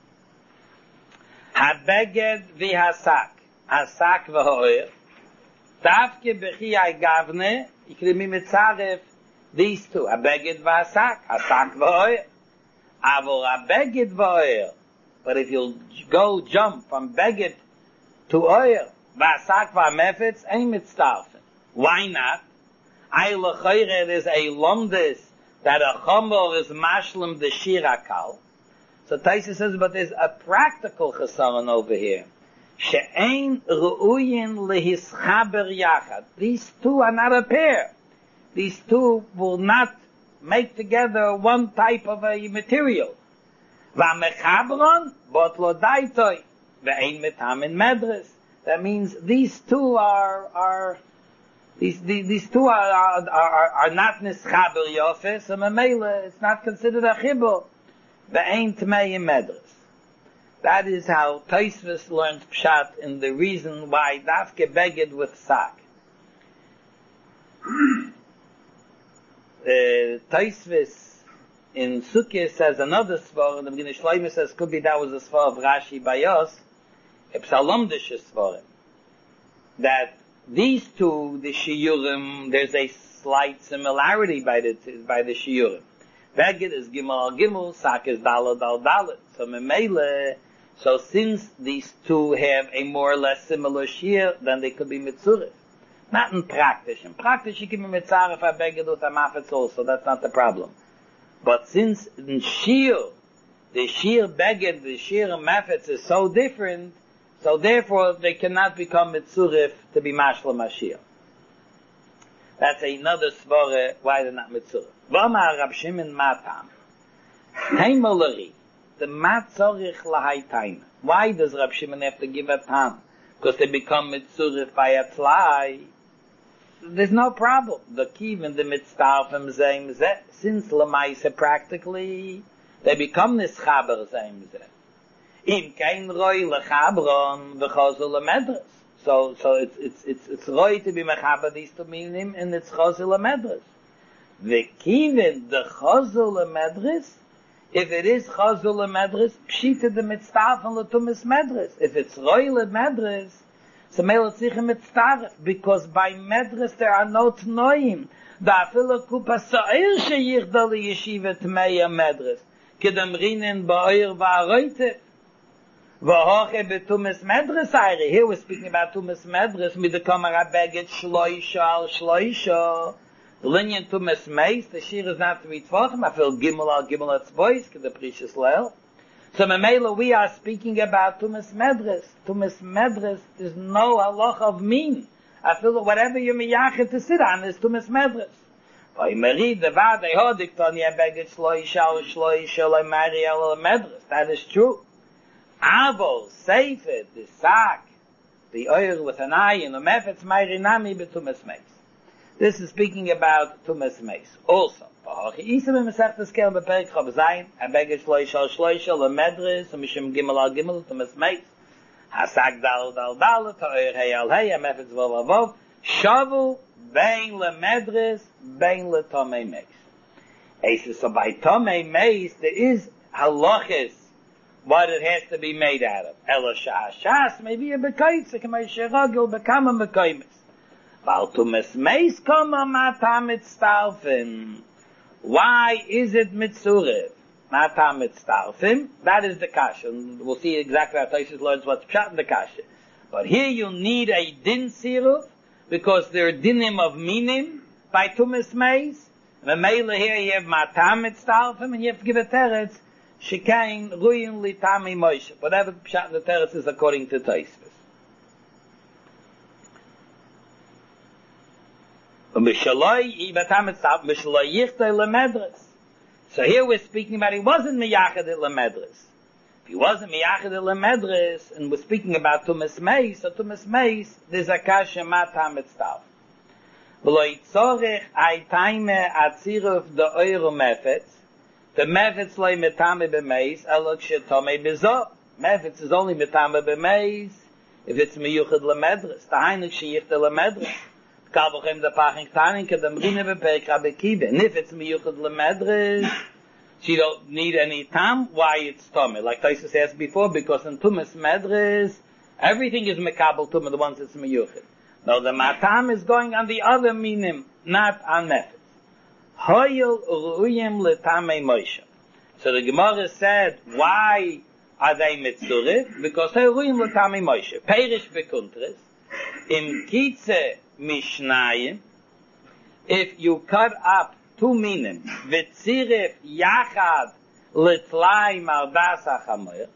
Habeged v'hasak, hasak v'ho'er, Davke b'chi ay gavne, ikrimi Metzaref these two, habeged v'hasak, hasak v'ho'er. Avol habeged v'ho'er. But if you'll go jump from beged to oil, v'hasak v'hamefetz, ain't mitzdarfen. Why not? Ay l'chayre, there's a lomdes that a chomor is mashlim the shirakal. So Taisa says, but there's a practical chesaron over here. She'ein ru'uyin lehischaber yachad. These two are not a pair. These two will not make together one type of a material. V'amechabron, bot lo daitoi. Ve'ein metam in medres. That means these two are, are, these, these, these two are, are, are, are not nischaber yofes, and memela, it's not considered a chibur. Ve'ein tmei in medres. That is how Tosfos learns Pshat in the reason why Davke beged with sak. uh, Tosfos in Sukkah says another svar, and the Beginning Shloimeh says could be that was a svar of Rashi Bayos, a psalomdish svar, that these two, the shiurim, there's a slight similarity by the by the shiurim. Beged is gimel al gimel, sak is dalad al dalad. So memele, so since these two have a more or less similar shir, then they could be mitzurif. Not in practice. In practice you can be mitzarif a beged with a mafetz also, that's not the problem. But since in shir, the shir beged, the shir mafetz is so different, so therefore they cannot become mitzurif to be mashlam ashir. That's another svara why they're not mitzurif. V'amar Rab Shimon matam. Heimalari. The mat zorich lahai time. Why does Rab Shimon have to give a tam? Because they become mitzurif by a tlai. There's no problem. The kiv and the mitzdarfim zeim zeh. Since lemaise practically, they become nischaber zeim zeh. Im kein roi lechabron v'chazul lemedres. So, so it's, it's, it's, it's roi to be mechaber these two minim, and it's chazul lemedres. The kiven, the chazul lemedres, if it is chazul lemedres, pshita the mitzdarfim letumis medres. If it's roi lemedres, so mele tzich mitzdarf, because by medres there are no tnoim. Da afilo kupa sa'ir sheyichda li yeshiva tmeya medres. Kedam rinen ba'oir va'aroite. V'hoche betumis medres ayre. Here we're speaking about tumis medres. Midakam arabeget shloisha al shloisha. The linyan tumis meis, the shir is not to be tvachim. I feel gimel al gimel atzbois, keda precious leil. So memela we are speaking about tumis medres. Tumis medres is no halach of min. I feel that whatever you're miyachet to sit on is tumis medres. By merid the vade hodik tani abeget shloisha al shloisha le mari al medres. That is true. Avo, Seifet, the sack, the oil with an eye, and the mefetz meirinami betumes meis. This is speaking about tumes meis. Also, v'hochi isa b'mesechtes kel b'perik chav zayin, abeged shloisha al shloisha lemedres, mishim gimel al gimel tumes meis, hasak dal dal dal, ta'oir hey al hey, amefetz vov vov, shavu bein lemedres, bein letomei meis. Eisa, so by tomei meis, there is halachis, what it has to be made out of. Ela shas shas, maybe a bekaitze, k'may sheragil, bekam a bekaimis. Val tumes meis kama matam mitzdarfim. Why is it mitzurev? Matam mitzdarfim. That is the kasha. We'll see exactly how Tosfos learns what's pshat in the kasha. But here you need a din siruv, because there are dinim of minim by tumes meis. And the mele here you have matam mitzdarfim, and you have to give a teretz, shekain ruyin litami moshe. Whatever pshat in the teretz is according to Tosfos. So here we're speaking about he wasn't miyachad el lemedres. If he wasn't miyachad el lemedres, and we're speaking about tumas meis, so tumas meis, there's a kasha matam mitzdarf. V'lo yitzorech ay taime atziruf the oiro mefetz, the mefetz loy metame b'meis, elok shetome b'zo. Mefetz is only metame b'meis, if it's miyuchad lemedres, the heinig sheyichte lemedres. Kabochem the paching tanin ke dem rine beperk Rabbi Kiva. And if it's miyuchad lemedres, she don't need any tam. Why it's tumah? Like Taisus asked before, because in tumas medres, everything is mekabel tumah, the ones that's miyuchad. Now the matam is going on the other minim, not on methods. Hoyel uruyim letamei Moshe. So the Gemara said, why are they mitzurif? Because they uruyim letamei Moshe. Perish bekuntres. In kitze mishnayim, if you cut up two minim, v'tzirif yachad letlai mardas hachamoyer,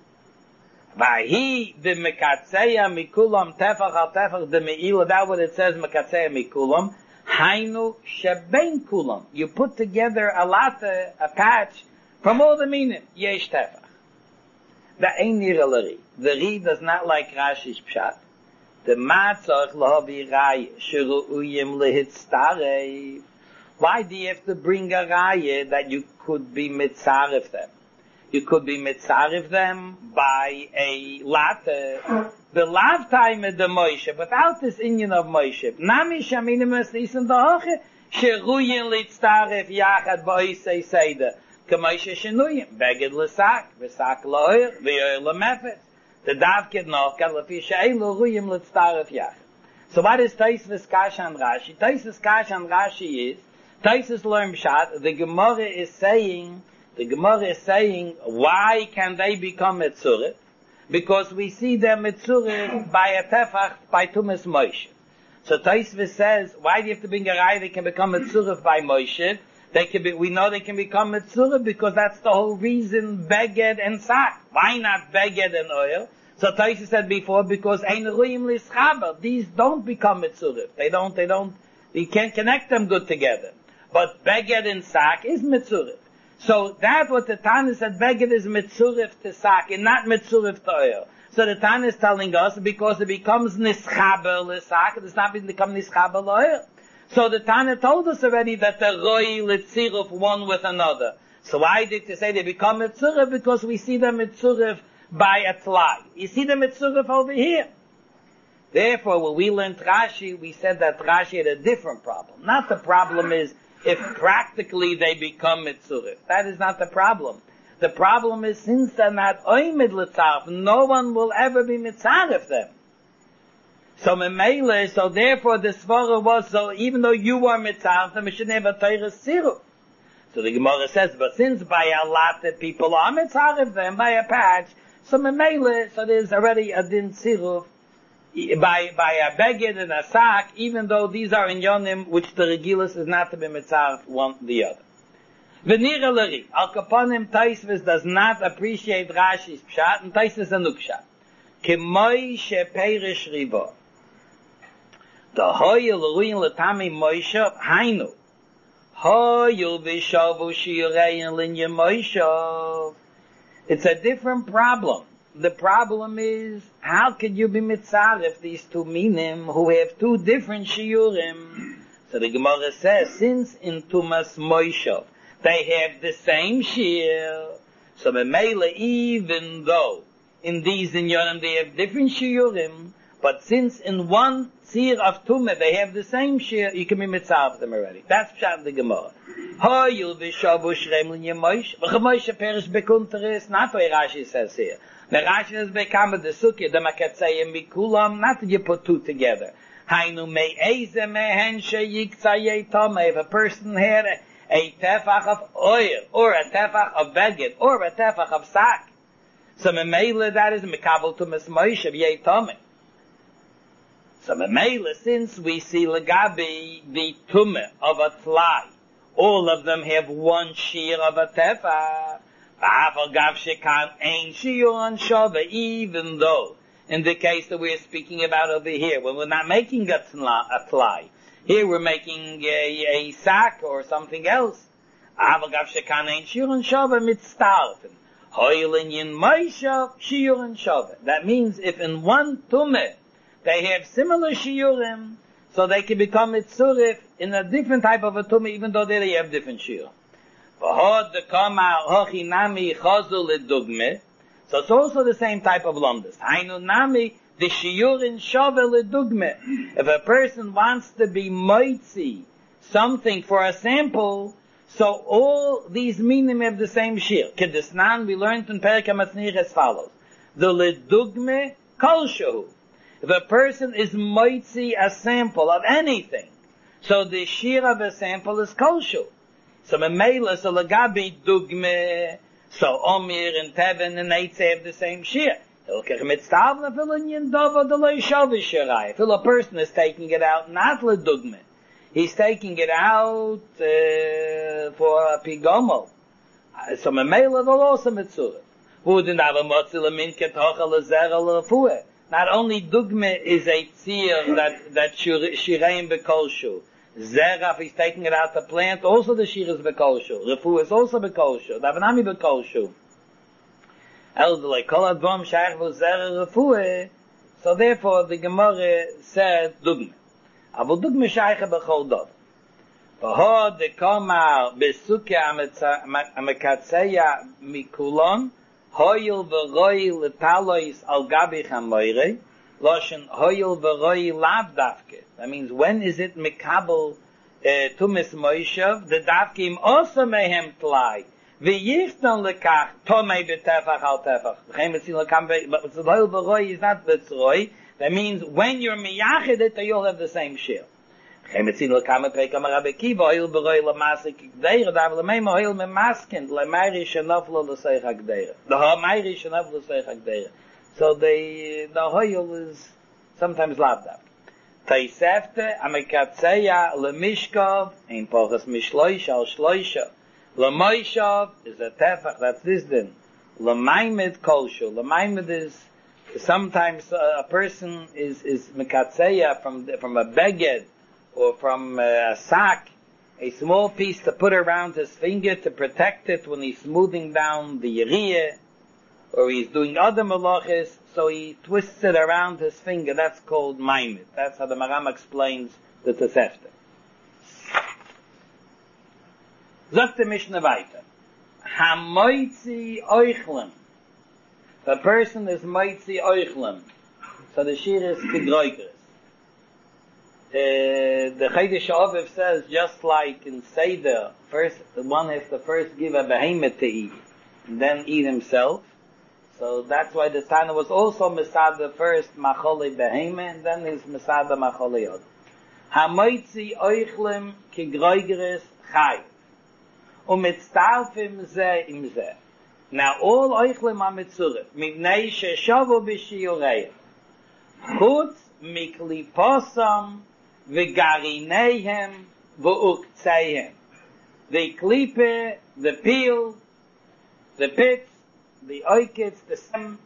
Vahi the mekatzeya mikulam tefach al tefach the meila. That's what it says, mekatzeya mikulam. Hainu sheben kulam. You put together a lata, a patch from all the minim. Yesh tefach. That ain't niralari. The Ri does not like Rashi's pshat. The matzach lahavi rai shiruuyim lehitztarei. Why do you have to bring a raya that you could be mitzaref them? You could be mitzaref them by a latte, the lifetime of the Moshe, without this Indian of Moshe. Nami shaminim es nisen dahoche, sheruyin litzaref yachad ba'isei seida, k'moshe shenuyim, beged l'sak, v'sak lo'ir, v'yoir l'mefet. The davkid nochad, l'fi she'elu ruyim litzaref yachad. So what is Taisus Kash and Rashi? Taisus Kash and Rashi is, Taisus learn Pshat, the Gemara is saying, The Gemara is saying, why can they become Metzurif? Because we see them Metzurif by a Tefach, by Tumas Moshe. So Taisvis says, why do you have to bring a Rai they can become Metzurif by Moshe? They can be, we know they can become Metzurif because that's the whole reason, Beged and Sak. Why not Beged and oil? So Taisvis said before, because Ein Ruim Lischaber, these don't become Metzurif. They don't, they don't, you can't connect them good together. But Beged and Sak is Metzurif. So that what the Tana said, Beged is mitzurif to sak, and not mitzurif to oil. So the Tana is telling us, because it becomes nischaber l'sak, it does not become nischaber l'oil. So the Tana told us already that the roi litziruf one with another. So why did they say they become mitzurif? Because we see them mitzurif by a tlai. You see them mitzurif over here. Therefore, when we learned Rashi, we said that Rashi had a different problem. Not the problem is, if practically they become mitzurif. That is not the problem. The problem is, since they're not oimid l'tzarif, no one will ever be mitzarif them. So memele, so therefore the svara was, so even though you are mitzarif them, it should never Torah sirup. So the Gemara says, but since by a lot of people are mitzarif them, by a patch, so memele, so there's already a din sirup, by by a beged and a sak, even though these are in yonim, which the regilas is not to be mitzaref one the other. V'nira l'ri, al kaponim Taisvis does not appreciate Rashi's pshat, and Taisvis a nukshat. K'moi she'perish rivo. The hoyel ruin l'tami Moshe, hainu. Hoyel v'shavu shi'urein l'inya Moshe. It's a different problem. The problem is, how could you be mitzaref these two minim who have two different shiurim? So the Gemara says, since in Tumas Moshe they have the same shiur, so Memele, even though in these inyanim they have different shiurim, but since in one tzir of Tumah they have the same shiur, you can be mitzaref them already. That's pshat the Gemara. Ho yul v'shavu shrem l'nya Moshe, v'cha perish bekunteres, not what Rashi says here. The Rashi has become the sukkah, the makatzayim mikulam, not that you put two together. Hainu me'eze mehen sheyiktayei tomei. If a person had a, a tefach of oil, or a tefach of beged, or a tefach of sak, so memele that is mekabel to Tumas Moshe v'yei tomei. So memele, since we see legabi the tumah of a tlai, all of them have one shear of a tefach. Even though, in the case that we're speaking about over here, when we're not making a tlai, here we're making a, a sack or something else. That means if in one tumah they have similar shiurim, so they can become mitzurif in a different type of a tumah, even though they have different shiurim. So it's also the same type of lumdus. Hainu nami The shiurin shovel dugme. If a person wants to be moitzi, something for a sample, so all these minim have the same shir. Kedisnan, we learned in Perek HaMatznich as follows. The ledugme kolshu. If a person is moitzi a sample of anything, so the shir of a sample is kolshu. So memela, so lagabi dugme, so omir and tevin and eitze have the same shir. If a person is taking it out, not ledugme, he's taking it out uh, for a pigomo. So memela will also mitzurah. Not only dugme is a tzir that that shireim bekolshu. Zeraf is taking it out the plant. Also the shir is bekolshu. Refu is also bekolshu. Davanami bekolshu. Elderly kol advam shaykh vo zera refu. So therefore the Gemara said dugme. Avol dugme shaykh bechol dov. V'ho de kamar besuke amekatzeya mikulon. Hoyel v'roi letalois al gabi chamoire, loshen hoyel v'roi lav davke. That means, when is it mekabel tumis moishav? The davke im also mehem tlai. V'yichton lekach tomei betefach al tefach. V'chem etzil lekam be, but hoyel v'roi is not betzroi. That means, when you're miyached it, you'll have the same share. V'chem etzil lekam be pekam Rabbi Kiva, hoyel v'roi lamasik gdeira, dav lemeim hoyel memaskin, lemeiri shenoflo l'seich ha'gdeira. The ha'meiri shenoflo l'seich ha'gdeira. So the, the hoyel is sometimes lavdav. Taisefte, amekatzeya, lemishkov, ein pochas mishloisha al shloisha. Lemoishav is a tefach, that's this din. Lemaimed kolshu. Lemaimed is, sometimes a, a person is, is mekatzeya from, from a beged, or from uh, a sack, a small piece to put around his finger to protect it when he's smoothing down the yeriyah, or he's doing other malachis, so he twists it around his finger. That's called maimed. That's how the Maram explains the Tosefta. Sagt the Mishnah weiter. Hamoitzi oichlem. The person is moitzi oichlem. So the shir is kegroigres. Uh, the Chaydish Aviv says, just like in Seder, first one has to first give a behemoth to eat, and then eat himself. So that's why the Tana was also Masada first Macholi behemoth, and then his Masada Macholi Yod. Hamoitzi oichlem kigroigres chai. Umitztarfim ze im ze. Now all oichlem are mitzurah. Mivnei sheshavu b'shiyureim. Chutz mikliposam v'garineihem v'uktzeihem. The klipe, the peel, the pits, the oikets, the stem,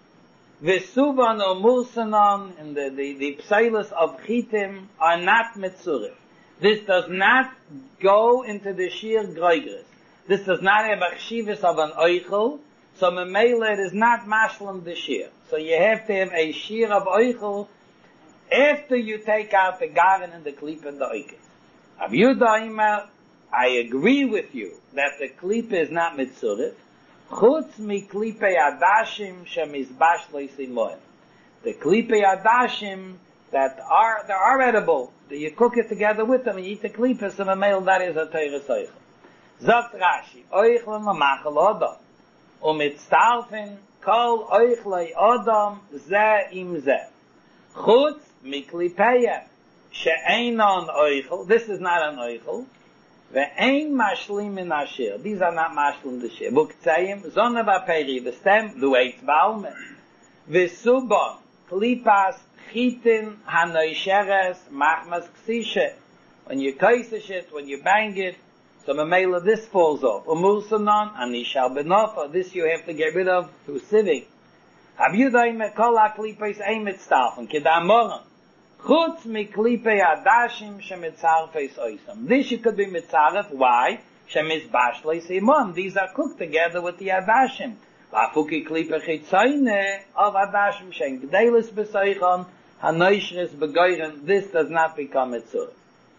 v'suvan or mulsanon, and the, the, the psilus of chitim are not mitzurah. This does not go into the shir groigres. This does not have a chshivas of an oichel, so memela it is not mashlam the shir. So you have to have a shir of oichel after you take out the garin and the klip and the oikes. Av Yudaima, I agree with you that the klip is not mitzurah. Chutz mi klipe adashim shemizbash leisimoim. The klipe adashim that are they are edible, that you cook it together with them and you eat the klipas of a male, that is a teres oichel. Zot Rashi, oichlem amachal odom, umitztarfin kol oichlei odom ze im ze. Chutz miklipeya she'einon oichel. This is not an oichel. Ve'ein mashlim in ashir. These are not mashlim the shir. Buktzayim zona v'peri. The stem the eitz baumen. V'subon klipas chitin hanoisheres machmas ksishe. When you kaisish it, when you bang it, so memela this falls off. Umulsanon anishal benofa. This you have to get rid of through sieving. Habiyudayim kol ha-klipes ein mitztarfen kedamoran. Chutz miklipei adashim shemitzarfes oisam. This you could be mitzaref. Why? Shemizbash leisimon. These are cooked together with the adashim. Vafuki klipe chitzayne of adashim shen gdelis b'soichon hanoishres begoyren. This does not become mitzurah.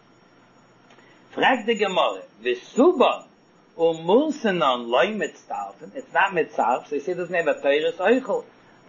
Frag the Gemara. V'suban umulsenon loy mitzarfen. It's not mitzarf. So you see, it doesn't have a teres oichel.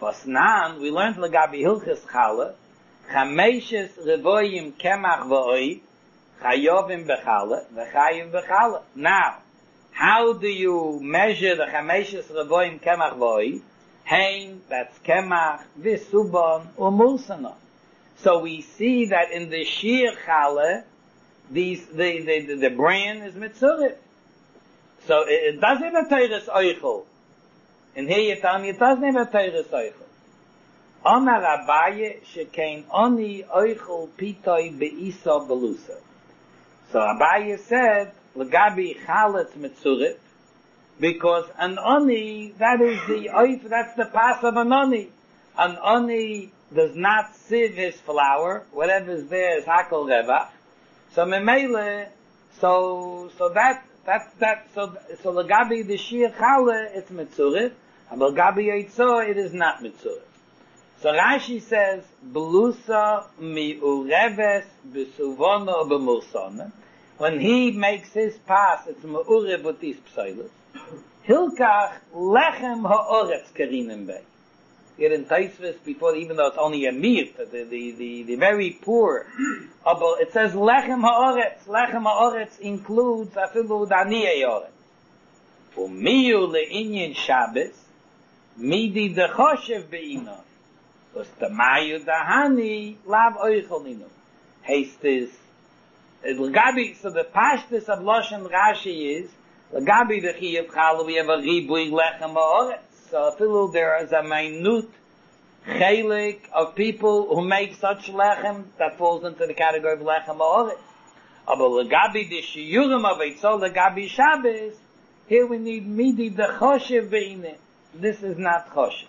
Was nan, we learned Lagabi Hilchis Chala, Chameshes Revoyim Kemach V'oi, Chayovim B'Chala, V'Chayim B'Chala. Now, how do you measure the Chameshes Revoyim Kemach V'oi? Hein, that's Kemach, V'Suban, or Mulsana. So we see that in the Shir Chala, these, the, the, the, the bran is Mitzurif. So it, it doesn't have a Teres Oichel. And here you tell me it doesn't have a Teres Oichel. Amar Abaye shekein oni oichel pitoi beisa belusa. So Abaye said, Lagabi chaletz mitzurif, because an oni, that is the oif, that's the pass of an oni. An oni does not sieve his flour, whatever is there is hakol revach. So memele, so, so that, that, that, so, so Lagabi the shir chale, it's mitzurif, but Lagabi yitzor, it is not mitzurif. So Rashi says, Belusa mi'ureves b'suvono b'mursona. When he makes his pass, it's me'urev with these psoilos. Hilkach lechem ha'oretz kerinim bey. Here in Taisvis, before, even though it's only a mirt, the, the, the, the very poor, it says lechem ha'oretz. Lechem ha'oretz includes afilu daniyeh oretz. Umiyu le'inyin Shabbos, midi dechoshev be'inon. Was the mayu dahani lav oichel ninu. Haste is Lagabi. So the pashtus of Loshen Rashi is Lagabi the chiyuv chala. We have a ribui lechem ha'oretz. So filu there is a minute chelik of people who make such lechem that falls into the category of lechem ha'oretz. But Lagabi the shiyurim of Eitzol Lagabi Shabbos. Here we need midi the choshev beine. This is not choshev.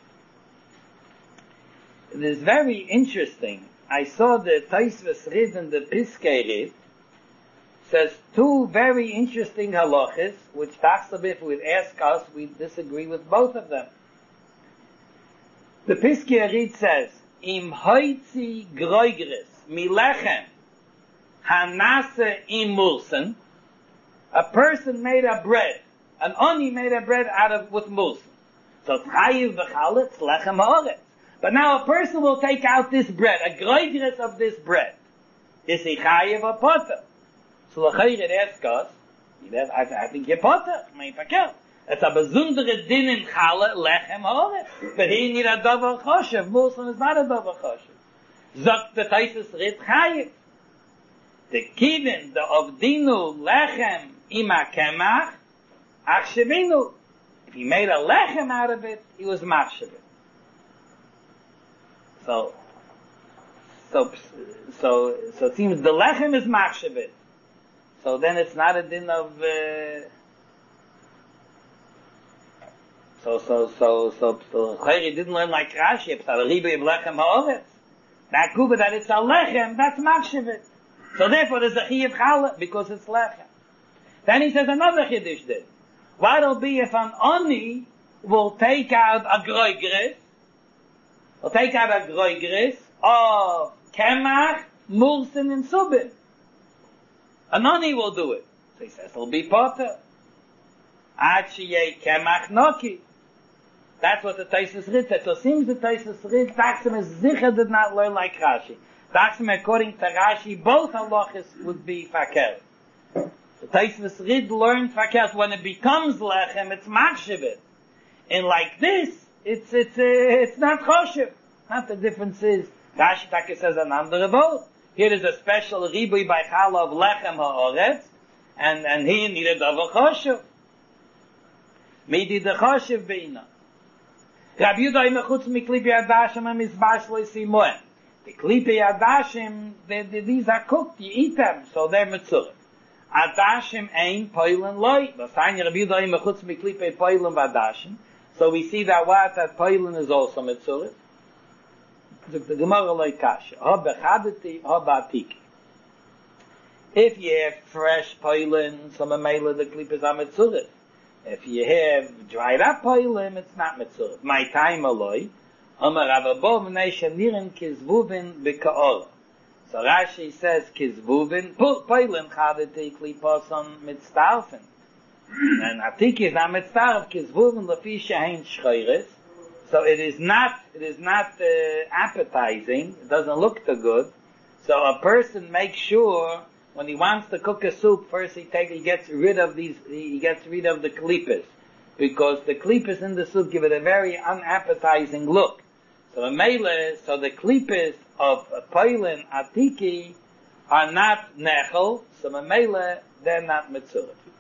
It is very interesting. I saw the Taisvas Rid and the Piskei Rid says two very interesting halachas, which Tachsab, if we'd ask us, we disagree with both of them. The Piskei Rid says, Im hoitzi groigres milechem hanase im mulsen, a person made a bread, an oni made a bread out of with mulsen. So chayiv v'chaletz lechem ha'oretz. But now a person will take out this bread, a groigres of this bread. Is he chayiv or potter? So l'chayr asks us, I, I think you're potter. It's a besondere din in chala lechem ha'oretz. But he need a davar choshev. Mulson is not a davar choshev. Zok the Taisus red chayiv. The kivin, the ovdinu lechem ima kemach, achshevinu. If he made a lechem out of it, he was machshavit. So, so, so, so it seems the lechem is machshavit. So then it's not a din of, uh, so, so, so, so, so, Chayri didn't learn like Rashi, it's a ribi of lechem ha'oretz. That kuba that it's a lechem, that's machshavit. So therefore there's a chiyuv chala, because it's lechem. Then he says another chiddush did. What'll be if an oni will take out a groigres, will take out a groigres of kemach, mulsin, and subin. An oni will do it. So he says it'll be potter. Ad sheyei kemach noki. That's what the Taisus Rid said. So it seems the Taisus Rid, Taksim is Zicha did not learn like Rashi. Taksim, according to Rashi, both halachas would be fakir. The Taisus Rid learned fakir. When it becomes lechem, it's machshavit. And like this, it's, it's, uh, it's not choshev. Not the difference is, Rashi Taka says an andere vote. Here is a special ribui by chala of lechem ha'oretz, and, and he needed davar choshev. Midi de choshev beina. Rabbi Yehuda imechutz miklipi adashim and mizbash lo simoen. The klipi adashim, they, they, these are cooked, you eat them, so they're mitzurah. Adashim ein poilen loy. Vasanya Rabbi Yehuda imechutz miklipi poilen v'adashim. So we see that what that poilen is also mitzurah. The Gemara loy kasha. Ha bechadeti, ha ba'atiki. If you have fresh poilen, so memela the klipis are mitzurah. If you have dried up poilim, it's not mitzurah. My time aloi, Amar Avabov Nesha Nirin Kizvuvin B'Ka'or. So Rashi says Kizvuvin, poilim chadeti kliposon mitztarfen. And Atiki is not mitztarf, Kizvuvin lefi shehein shchoires. So it is not, it is not uh, appetizing. It doesn't look too good. So a person makes sure when he wants to cook a soup, first he take, he gets rid of these, he gets rid of the klippos, because the klippos in the soup give it a very unappetizing look. So the mele, so the klippos of poilin atiki are not nechel, so the mele, they're not mitzvah.